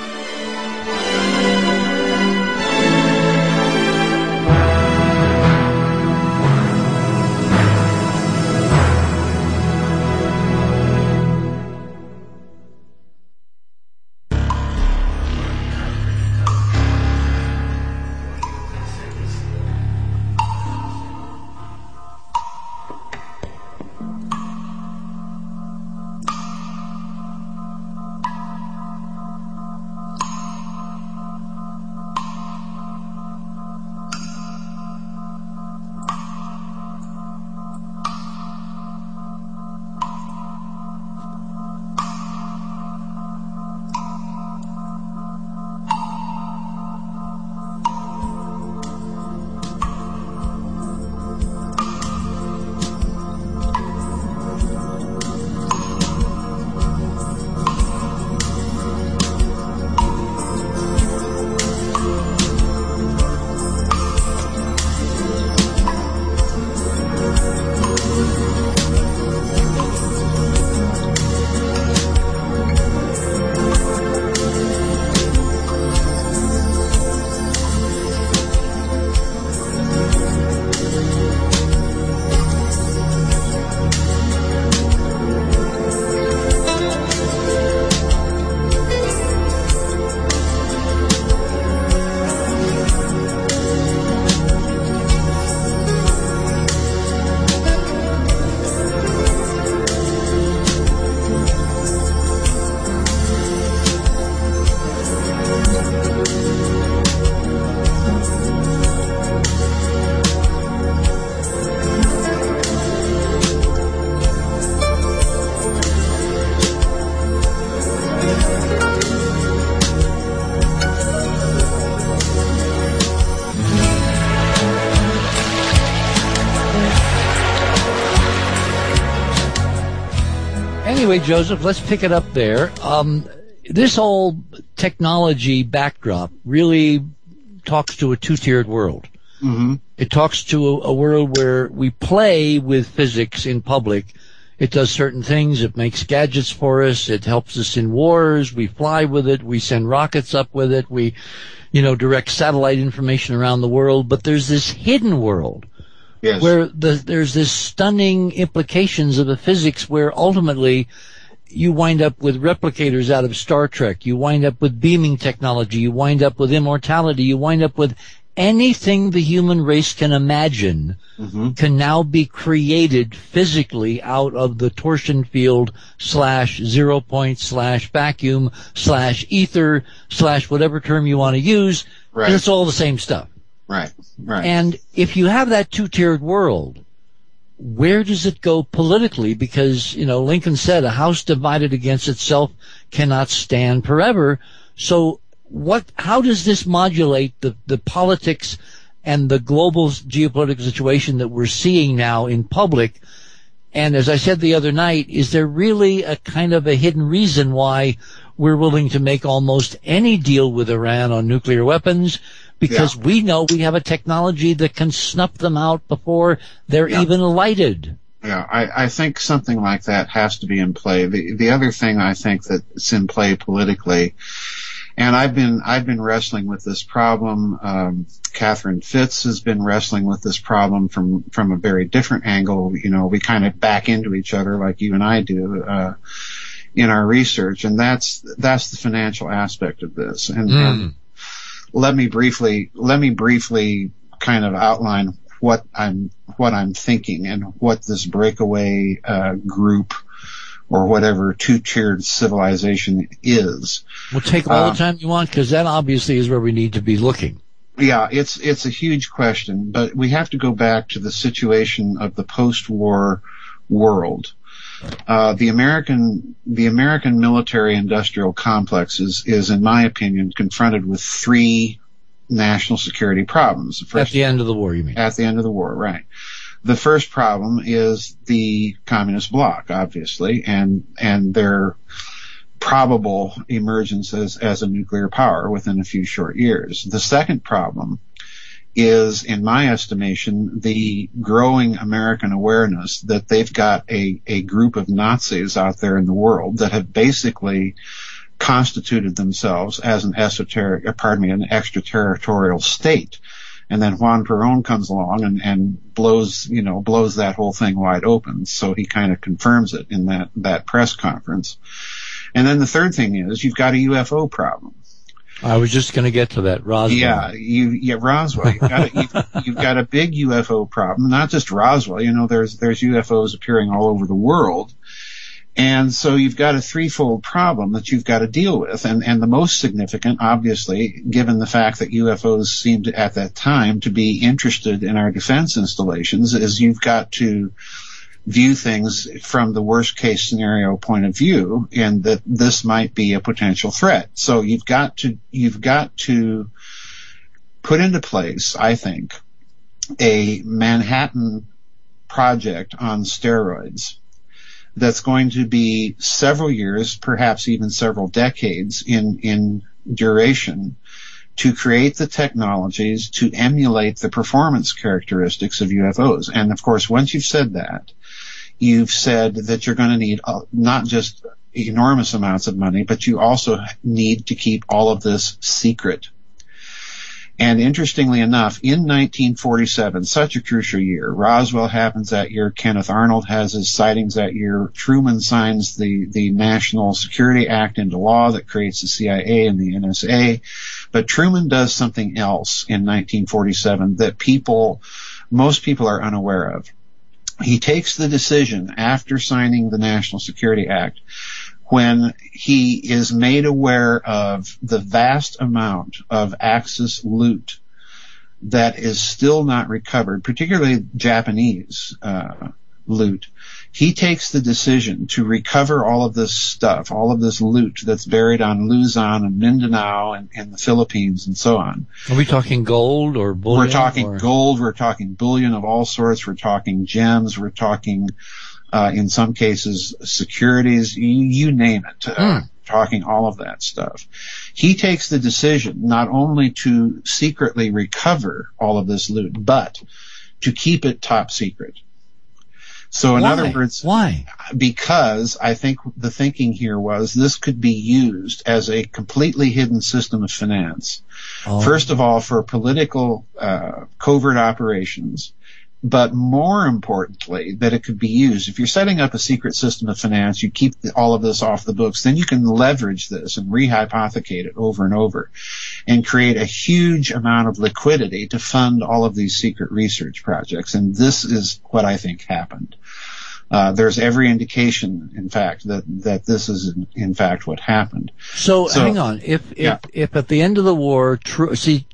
anyway, Joseph, let's pick it up there. Um, this whole technology backdrop really talks to a two-tiered world. Mm-hmm. It talks to a, a world where we play with physics in public. It does certain things. It makes gadgets for us. It helps us in wars. We fly with it. We send rockets up with it. We, you know, direct satellite information around the world. But there's this hidden world. Yes. Where the, there's this stunning implications of the physics where ultimately you wind up with replicators out of Star Trek. You wind up with beaming technology. You wind up with immortality. You wind up with anything the human race can imagine mm-hmm. can now be created physically out of the torsion field slash zero point slash vacuum slash ether slash whatever term you want to use. Right. And it's all the same stuff. Right, right. And if you have that two-tiered world, where does it go politically? Because, you know, Lincoln said a house divided against itself cannot stand forever. So what, how does this modulate the, the politics and the global geopolitical situation that we're seeing now in public? And as I said the other night, is there really a kind of a hidden reason why we're willing to make almost any deal with Iran on nuclear weapons? Because yeah. we know we have a technology that can snuff them out before they're yeah. even lighted. Yeah, I, I think something like that has to be in play. The the other thing I think that's in play politically, and I've been I've been wrestling with this problem. Um, Catherine Fitz has been wrestling with this problem from from a very different angle. You know, we kind of back into each other like you and I do uh, in our research, and that's that's the financial aspect of this. And, mm. and let me briefly let me briefly kind of outline what I'm what I'm thinking and what this breakaway uh, group or whatever two-tiered civilization is. We'll take all uh, the time you want, because that obviously is where we need to be looking. Yeah, it's it's a huge question, but we have to go back to the situation of the post-war world. Uh, the American, the American military-industrial complex is, is, in my opinion, confronted with three national security problems. First, at the end of the war, you mean? At the end of the war, right. The first problem is the communist bloc, obviously, and, and their probable emergence as, as a nuclear power within a few short years. The second problem is, in my estimation, the growing American awareness that they've got a, a group of Nazis out there in the world that have basically constituted themselves as an esoteric, pardon me, an extraterritorial state. And then Juan Perón comes along and, and blows, you know, blows that whole thing wide open. So he kind of confirms it in that, that press conference. And then the third thing is you've got a U F O problem. I was just going to get to that, Roswell. Yeah, you, yeah, Roswell. You've got, a, you've, you've got a big U F O problem. Not just Roswell. You know, there's there's U F Os appearing all over the world, and so you've got a threefold problem that you've got to deal with. And and the most significant, obviously, given the fact that U F Os seemed to, at that time to be interested in our defense installations, is you've got to view things from the worst case scenario point of view, and that this might be a potential threat. So you've got to, you've got to put into place, I think, a Manhattan Project on steroids that's going to be several years, perhaps even several decades in, in duration, to create the technologies to emulate the performance characteristics of U F Os. And of course, once you've said that, you've said that you're going to need uh, not just enormous amounts of money, but you also need to keep all of this secret. And interestingly enough, in nineteen forty-seven, such a crucial year, Roswell happens that year, Kenneth Arnold has his sightings that year, Truman signs the, the National Security Act into law that creates the C I A and the N S A. But Truman does something else in nineteen forty-seven that people, most people are unaware of. He takes the decision after signing the National Security Act, when he is made aware of the vast amount of Axis loot that is still not recovered, particularly Japanese uh, loot. He takes the decision to recover all of this stuff, all of this loot that's buried on Luzon and Mindanao and, and the Philippines and so on. Are we talking gold or bullion? We're talking or? gold, we're talking bullion of all sorts, we're talking gems, we're talking uh, in some cases securities, you, you name it, uh, mm. talking all of that stuff. He takes the decision not only to secretly recover all of this loot, but to keep it top secret. So in Why? other words, why? Because I think the thinking here was this could be used as a completely hidden system of finance. Oh. First of all, for political uh, covert operations, but more importantly, that it could be used. If you're setting up a secret system of finance, you keep the, all of this off the books, then you can leverage this and rehypothecate it over and over and create a huge amount of liquidity to fund all of these secret research projects. And this is what I think happened. Uh, there's every indication, in fact, that, that this is, in, in fact, what happened. So, so hang on. If, if, yeah. if at the end of the war, tr- see,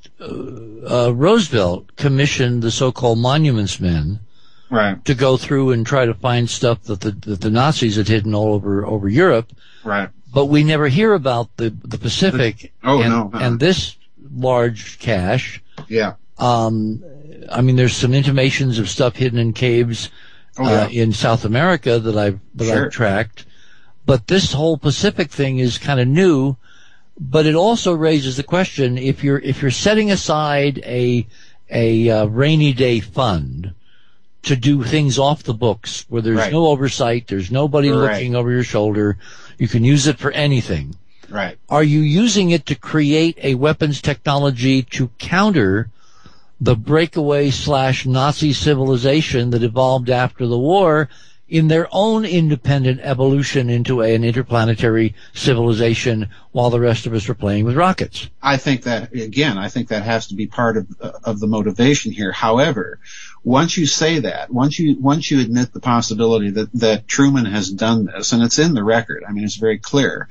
uh, uh, Roosevelt commissioned the so-called Monuments Men right. to go through and try to find stuff that the, that the Nazis had hidden all over, over Europe. Right. But we never hear about the, the Pacific. Oh, and, no. Uh-huh. And this large cache. Yeah. Um, I mean, there's some intimations of stuff hidden in caves. Oh, yeah. Uh, in South America that I've, that sure. I've tracked. But this whole Pacific thing is kind of new, but it also raises the question, if you're, if you're setting aside a, a, uh, rainy day fund to do things off the books where there's right. no oversight, there's nobody right. looking over your shoulder, you can use it for anything. Right. Are you using it to create a weapons technology to counter the breakaway slash Nazi civilization that evolved after the war in their own independent evolution into a, an interplanetary civilization while the rest of us were playing with rockets? I think that, again, I think that has to be part of, of the motivation here. However, once you say that, once you, once you admit the possibility that, that Truman has done this, and it's in the record, I mean, it's very clear.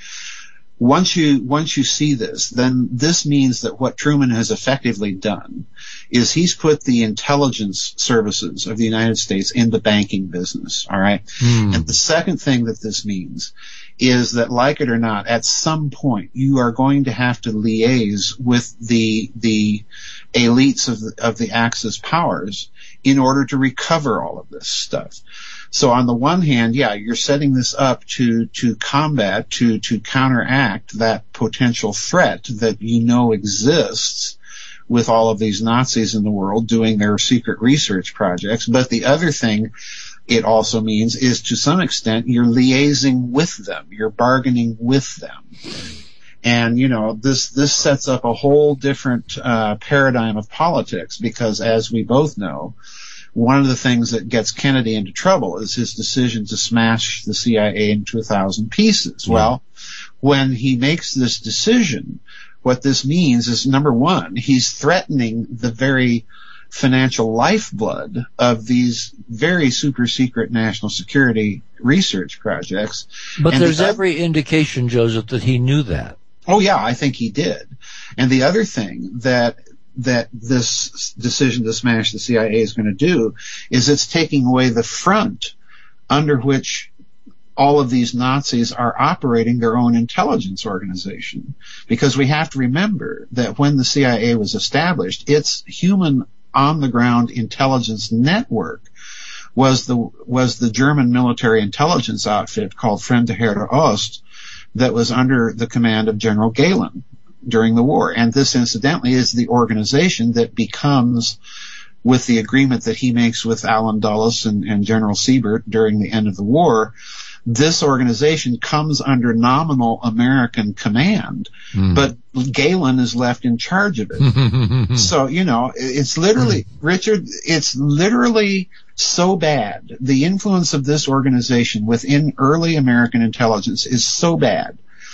Once you, once you see this, then this means that what Truman has effectively done is he's put the intelligence services of the United States in the banking business, all right? Mm. And the second thing that this means is that, like it or not, at some point you are going to have to liaise with the, the elites of the, of the Axis powers in order to recover all of this stuff. So on the one hand, yeah, you're setting this up to, to combat, to, to counteract that potential threat that you know exists with all of these Nazis in the world doing their secret research projects. But the other thing it also means is, to some extent, you're liaising with them. You're bargaining with them. And, you know, this, this sets up a whole different, uh, paradigm of politics, because as we both know, one of the things that gets Kennedy into trouble is his decision to smash the C I A into a thousand pieces. Yeah. Well, when he makes this decision, what this means is, number one, he's threatening the very financial lifeblood of these very super secret national security research projects. But and there's the, every indication, Joseph, that he knew that. Oh yeah, I think he did. And the other thing that that this decision to smash the C I A is going to do is it's taking away the front under which all of these Nazis are operating their own intelligence organization. Because we have to remember that when the C I A was established, its human on-the-ground intelligence network was the was the German military intelligence outfit called Fremde Heere Ost that was under the command of General Gehlen during the war. And this, incidentally, is the organization that becomes, with the agreement that he makes with Allen Dulles and, and General Siebert during the end of the war, this organization comes under nominal American command, mm. but Gehlen is left in charge of it. So, you know, it's literally, Richard, it's literally so bad. The influence of this organization within early American intelligence is so bad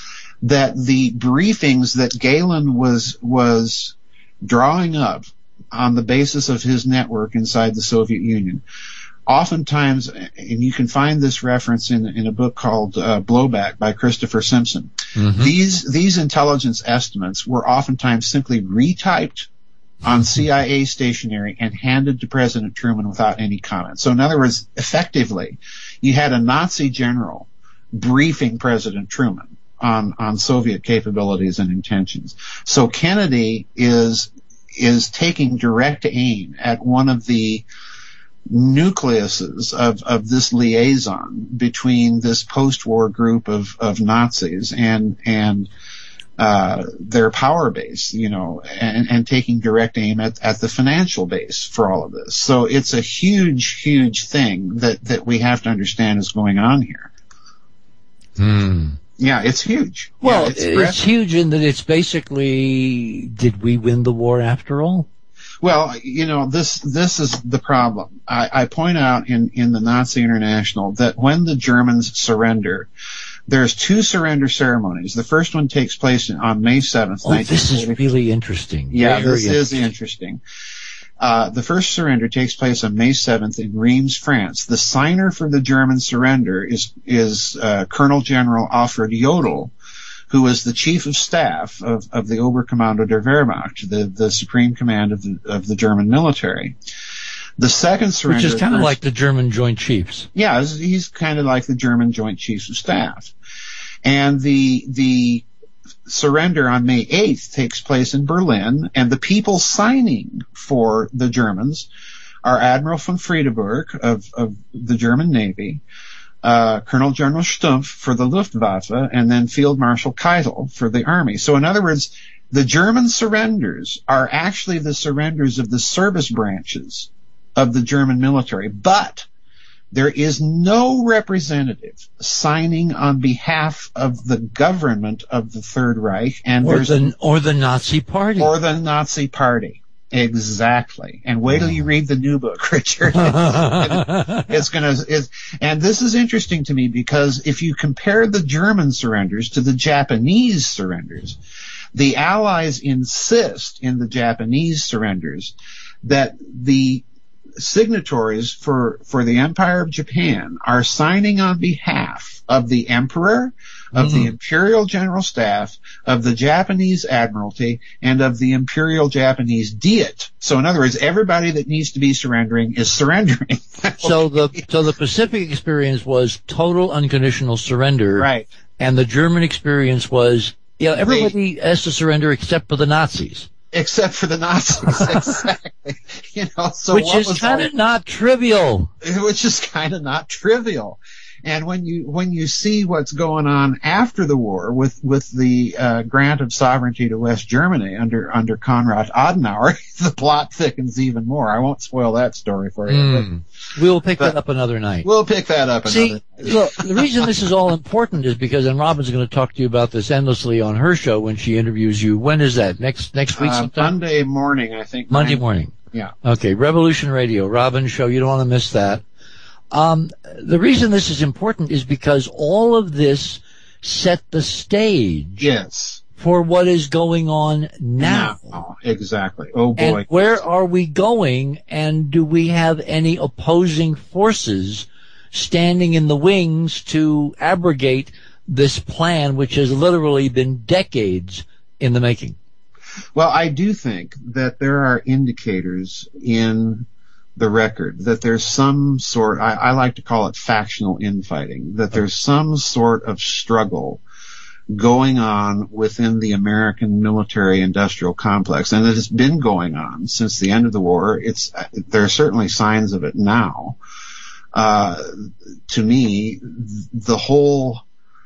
that the briefings that Gehlen was, was drawing up on the basis of his network inside the Soviet Union, oftentimes, and you can find this reference in, in a book called uh, Blowback by Christopher Simpson, mm-hmm. these, these intelligence estimates were oftentimes simply retyped on C I A stationery and handed to President Truman without any comment. So in other words, effectively, you had a Nazi general briefing President Truman on, on Soviet capabilities and intentions. So Kennedy is, is taking direct aim at one of the nucleuses of, of this liaison between this post-war group of, of Nazis and, and, uh, their power base, you know, and, and taking direct aim at, at the financial base for all of this. So it's a huge, huge thing that, that we have to understand is going on here. Hmm. Yeah, it's huge. Well, yeah, it's, it's huge in that it's basically, did we win the war after all? Well, you know, this, this is the problem. I, I point out in, in the Nazi International that when the Germans surrender, there's two surrender ceremonies. The first one takes place on May seventh, oh, this is really interesting. Yeah, Very this interesting. is interesting. Uh, the first surrender takes place on May seventh in Reims, France. The signer for the German surrender is, is, uh, Colonel General Alfred Jodl, who was the chief of staff of, of the Oberkommando der Wehrmacht, the, the supreme command of the, of the German military. The second surrender, which is kind of like the German Joint Chiefs. Yeah, he's kind of like the German Joint Chiefs of Staff. And the, the surrender on May eighth takes place in Berlin, and the people signing for the Germans are Admiral von Friedeburg of, of the German Navy, uh, Colonel General Stumpf for the Luftwaffe, and then Field Marshal Keitel for the Army. So in other words, the German surrenders are actually the surrenders of the service branches of the German military, but there is no representative signing on behalf of the government of the Third Reich, and or there's the, or the Nazi Party, or the Nazi Party. Exactly. And wait till you read the new book, Richard. It's, it's gonna, it's, and this is interesting to me because if you compare the German surrenders to the Japanese surrenders, the Allies insist in the Japanese surrenders that the signatories for, for the Empire of Japan are signing on behalf of the Emperor, of mm-hmm. the Imperial General Staff, of the Japanese Admiralty, and of the Imperial Japanese Diet. So in other words, everybody that needs to be surrendering is surrendering. So the, so the Pacific experience was total unconditional surrender. Right. And the German experience was, you know, everybody they, has to surrender except for the Nazis. Except for the Nazis, exactly. You know, so which is kind of not trivial. Which is kind of not trivial. And when you when you see what's going on after the war with with the uh, grant of sovereignty to West Germany under under Konrad Adenauer, the plot thickens even more. I won't spoil that story for you. Mm. But, we'll pick that up another night. We'll pick that up see, another night. Look, the reason this is all important is because, and Robin's going to talk to you about this endlessly on her show when she interviews you. When is that? Next next week uh, sometime? Monday morning, I think. Monday nine. morning. Yeah. Okay, Revolution Radio, Robin's show. You don't want to miss that. Um, the reason this is important is because all of this set the stage. Yes. For what is going on now. now. Exactly. Oh boy. And where are we going? And do we have any opposing forces standing in the wings to abrogate this plan, which has literally been decades in the making? Well, I do think that there are indicators in the record that there's some sort, I, I like to call it factional infighting, that there's some sort of struggle going on within the American military industrial complex. And it has been going on since the end of the war. It's, there are certainly signs of it now. Uh, to me, the whole,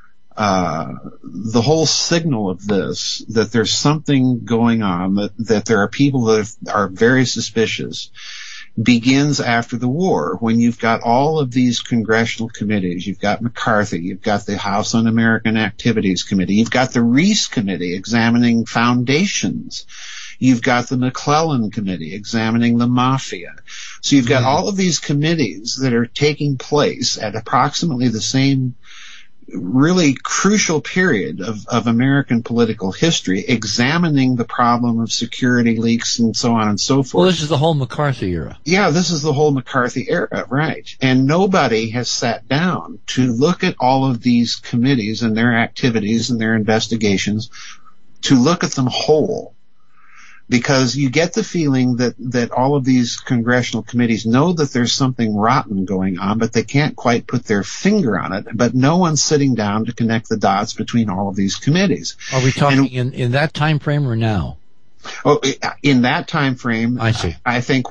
uh, the whole signal of this, that there's something going on, that, that there are people that are very suspicious, begins after the war, when you've got all of these congressional committees. You've got McCarthy, you've got the House Un-American Activities Committee, you've got the Reese Committee examining foundations, you've got the McClellan Committee examining the mafia. So you've got mm. all of these committees that are taking place at approximately the same really crucial period of, of American political history, examining the problem of security leaks and so on and so forth. Well, this is the whole McCarthy era. Yeah, this is the whole McCarthy era, right. And nobody has sat down to look at all of these committees and their activities and their investigations, to look at them whole. Because you get the feeling that, that all of these congressional committees know that there's something rotten going on, but they can't quite put their finger on it. But no one's sitting down to connect the dots between all of these committees. Are we talking and, in, in that time frame or now? Oh, in that time frame, I see. I think what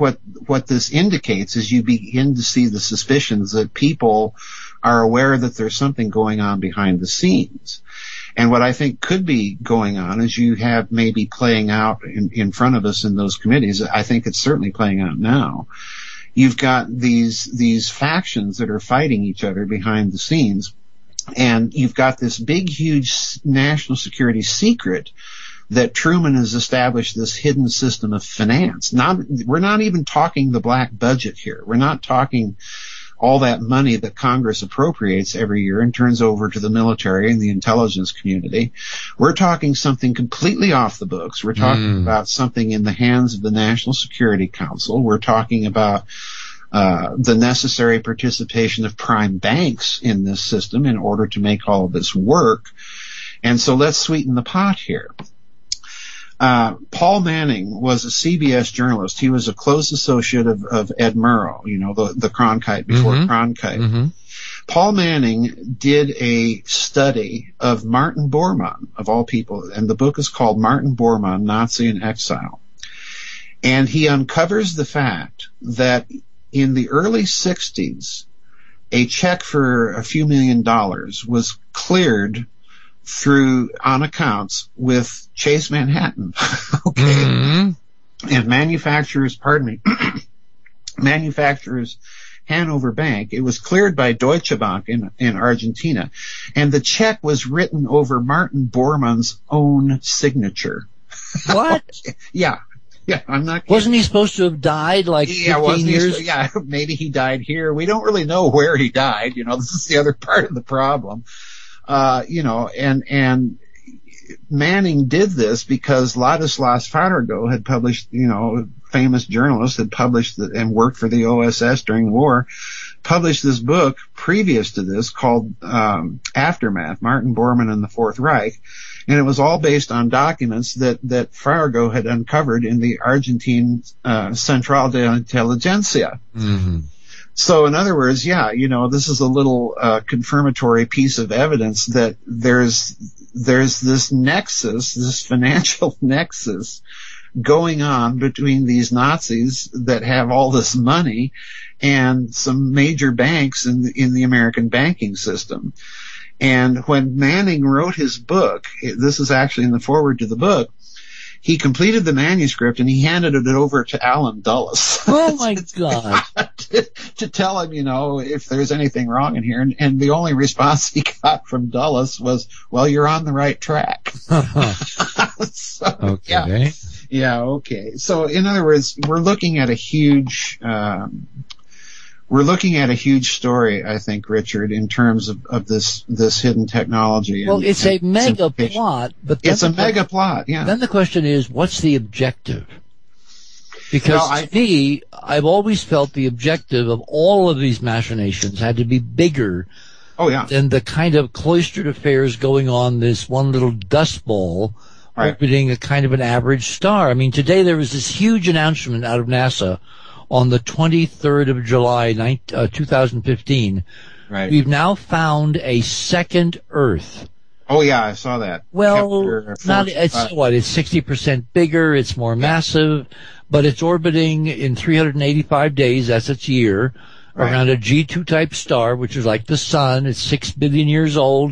what this indicates is you begin to see the suspicions that people are aware that there's something going on behind the scenes. And what I think could be going on is you have maybe playing out in, in front of us in those committees. I think it's certainly playing out now. You've got these, these factions that are fighting each other behind the scenes. And you've got this big, huge national security secret that Truman has established this hidden system of finance. Not, we're not even talking the black budget here. We're not talking all that money that Congress appropriates every year and turns over to the military and the intelligence community. We're talking something completely off the books. We're talking mm. about something in the hands of the National Security Council. We're talking about uh the necessary participation of prime banks in this system in order to make all of this work. And so let's sweeten the pot here. Uh, Paul Manning was a C B S journalist. He was a close associate of, of Ed Murrow, you know, the, the Cronkite before mm-hmm. Cronkite. Mm-hmm. Paul Manning did a study of Martin Bormann, of all people, and the book is called Martin Bormann, Nazi in Exile. And he uncovers the fact that in the early sixties, a check for a few million dollars was cleared through on accounts with Chase Manhattan. Okay. Mm-hmm. And manufacturers, pardon me, manufacturers Hanover Bank, it was cleared by Deutsche Bank in, in Argentina. And the check was written over Martin Bormann's own signature. What? Okay. Yeah. Yeah, I'm not kidding. Wasn't he supposed to have died like yeah, fifteen wasn't years? He, yeah, maybe he died here. We don't really know where he died. You know, this is the other part of the problem. Uh, you know, and, and Manning did this because Ladislas Farrago had published, you know, famous journalist had published the, and worked for the O S S during the war, published this book previous to this called, um, Aftermath, Martin Bormann and the Fourth Reich. And it was all based on documents that, that Farrago had uncovered in the Argentine, uh, Central de Inteligencia. Mm-hmm. So in other words, yeah, you know, this is a little, uh, confirmatory piece of evidence that there's, there's this nexus, this financial nexus going on between these Nazis that have all this money and some major banks in the, in the American banking system. And when Manning wrote his book, this is actually in the foreword to the book, he completed the manuscript and he handed it over to Allen Dulles. Oh my God. to, to tell him, you know, if there's anything wrong in here. And, and the only response he got from Dulles was, well, you're on the right track. so, okay. Yeah. Yeah. Okay. So in other words, we're looking at a huge, um, We're looking at a huge story, I think, Richard, in terms of, of this, this hidden technology. Well, and, it's and a mega plot, but it's a the, mega plot, yeah. Then the question is, what's the objective? Because well, I, to me, I've always felt the objective of all of these machinations had to be bigger oh, yeah. than the kind of cloistered affairs going on this one little dust ball right. orbiting a kind of an average star. I mean, today there was this huge announcement out of NASA on the twenty-third of July, two thousand fifteen, right. We've now found a second Earth. Oh yeah, I saw that. Well, not, it's uh, what, it's sixty percent bigger, it's more yeah. massive, but it's orbiting in three hundred eighty-five days, that's its year, right. around a G two type star, which is like the sun, it's six billion years old.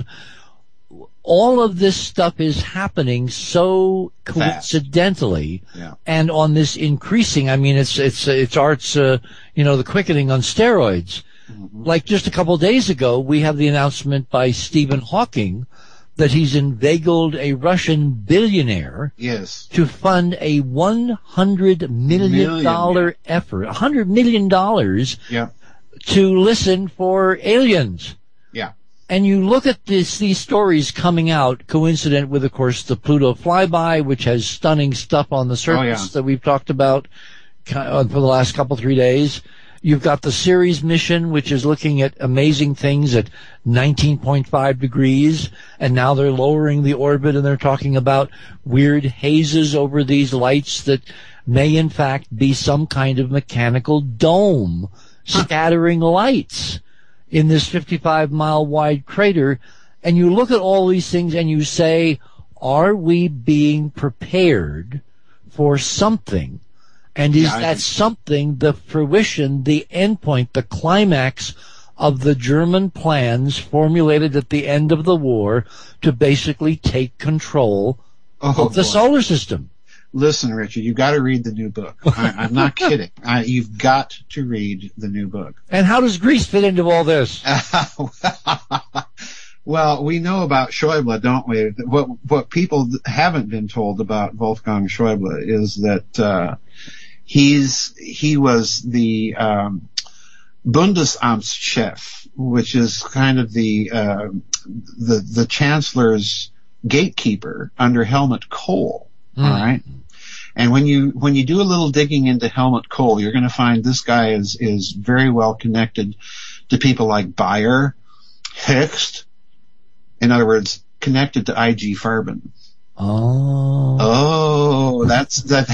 All of this stuff is happening so coincidentally, yeah. and on this increasing. I mean, it's it's it's art's uh, you know, the quickening on steroids. Mm-hmm. Like just a couple of days ago, we have the announcement by Stephen Hawking that he's inveigled a Russian billionaire yes. to fund a one hundred million dollar effort, a hundred million dollars, yeah. to listen for aliens. Yeah. And you look at this, these stories coming out, coincident with, of course, the Pluto flyby, which has stunning stuff on the surface oh, yeah. that we've talked about for the last couple, three days. You've got the Ceres mission, which is looking at amazing things at nineteen point five degrees, and now they're lowering the orbit and they're talking about weird hazes over these lights that may in fact be some kind of mechanical dome scattering lights in this fifty-five mile wide crater. And you look at all these things and you say, are we being prepared for something? And is yeah, that something, the fruition, the endpoint, the climax of the German plans formulated at the end of the war to basically take control oh, of the boy. solar system? Listen, Richard, you've got to read the new book. I, I'm not kidding. I, you've got to read the new book. And how does Greece fit into all this? Well, we know about Schäuble, don't we? What what people haven't been told about Wolfgang Schäuble is that uh, he's he was the um, Bundesamtschef, which is kind of the uh, the the chancellor's gatekeeper under Helmut Kohl. Mm. All right. And when you when you do a little digging into Helmut Kohl, you're going to find this guy is is very well connected to people like Bayer, Hecht. In other words, connected to I G Farben. Oh. Oh, that's that.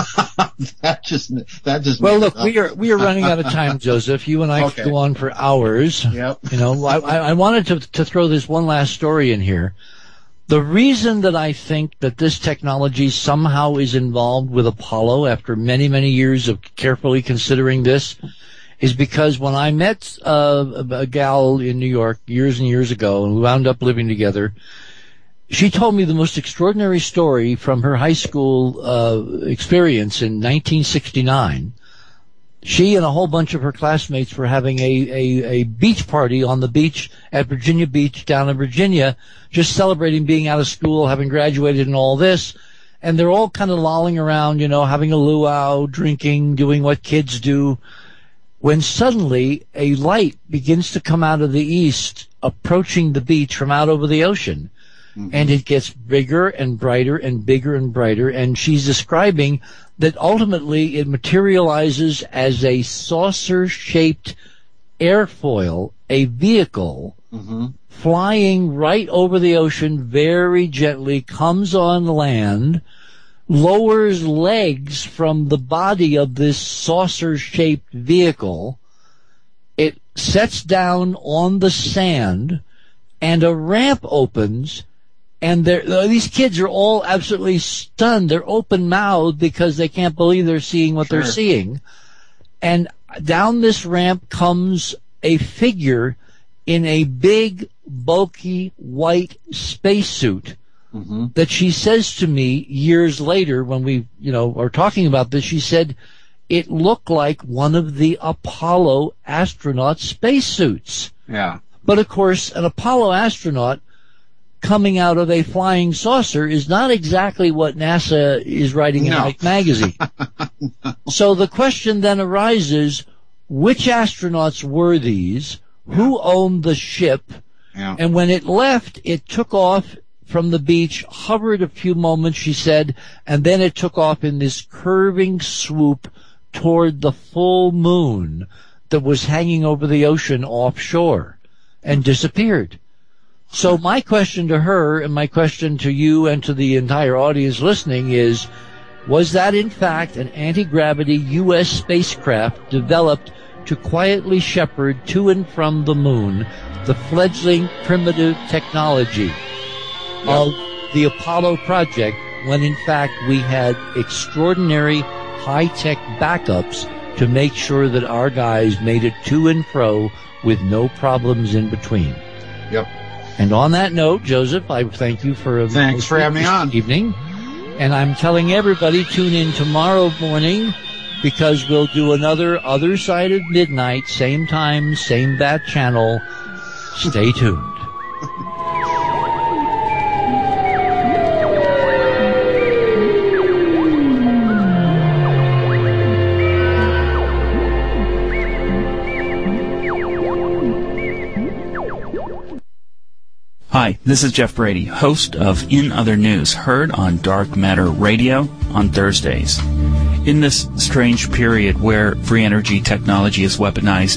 that just that just. Well, look, we are we are running out of time, Joseph. You and I okay. could go on for hours. Yep. You know, I, I wanted to to throw this one last story in here. The reason that I think that this technology somehow is involved with Apollo after many many years of carefully considering this is because when I met uh, a gal in New York years and years ago, and we wound up living together, she told me the most extraordinary story from her high school uh, experience in nineteen sixty-nine. She and a whole bunch of her classmates were having a, a, a beach party on the beach at Virginia Beach down in Virginia, just celebrating being out of school, having graduated and all this. And they're all kind of lolling around, you know, having a luau, drinking, doing what kids do, when suddenly a light begins to come out of the east, approaching the beach from out over the ocean. Mm-hmm. And it gets bigger and brighter and bigger and brighter. And she's describing that ultimately it materializes as a saucer-shaped airfoil, a vehicle, mm-hmm. flying right over the ocean very gently, comes on land, lowers legs from the body of this saucer-shaped vehicle. It sets down on the sand, and a ramp opens, and these kids are all absolutely stunned. They're open-mouthed because they can't believe they're seeing what sure. they're seeing. And down this ramp comes a figure in a big, bulky, white spacesuit. Mm-hmm. That she says to me years later when we, you know, are talking about this, she said it looked like one of the Apollo astronaut spacesuits. Yeah. But of course, an Apollo astronaut coming out of a flying saucer is not exactly what NASA is writing in no. Life magazine. So the question then arises, which astronauts were these? Yeah. Who owned the ship? Yeah. And when it left, it took off from the beach, hovered a few moments, she said, and then it took off in this curving swoop toward the full moon that was hanging over the ocean offshore and disappeared. So my question to her and my question to you and to the entire audience listening is, was that in fact an anti-gravity U S spacecraft developed to quietly shepherd to and from the moon the fledgling primitive technology of the Apollo project, when in fact we had extraordinary high-tech backups to make sure that our guys made it to and fro with no problems in between? Yep. And on that note, Joseph, I thank you for a thanks for having me on evening. And I'm telling everybody, tune in tomorrow morning because we'll do another Other Side of Midnight, same time, same bat channel. Stay tuned. Hi, this is Jeff Brady, host of In Other News, heard on Dark Matter Radio on Thursdays. In this strange period where free energy technology is weaponized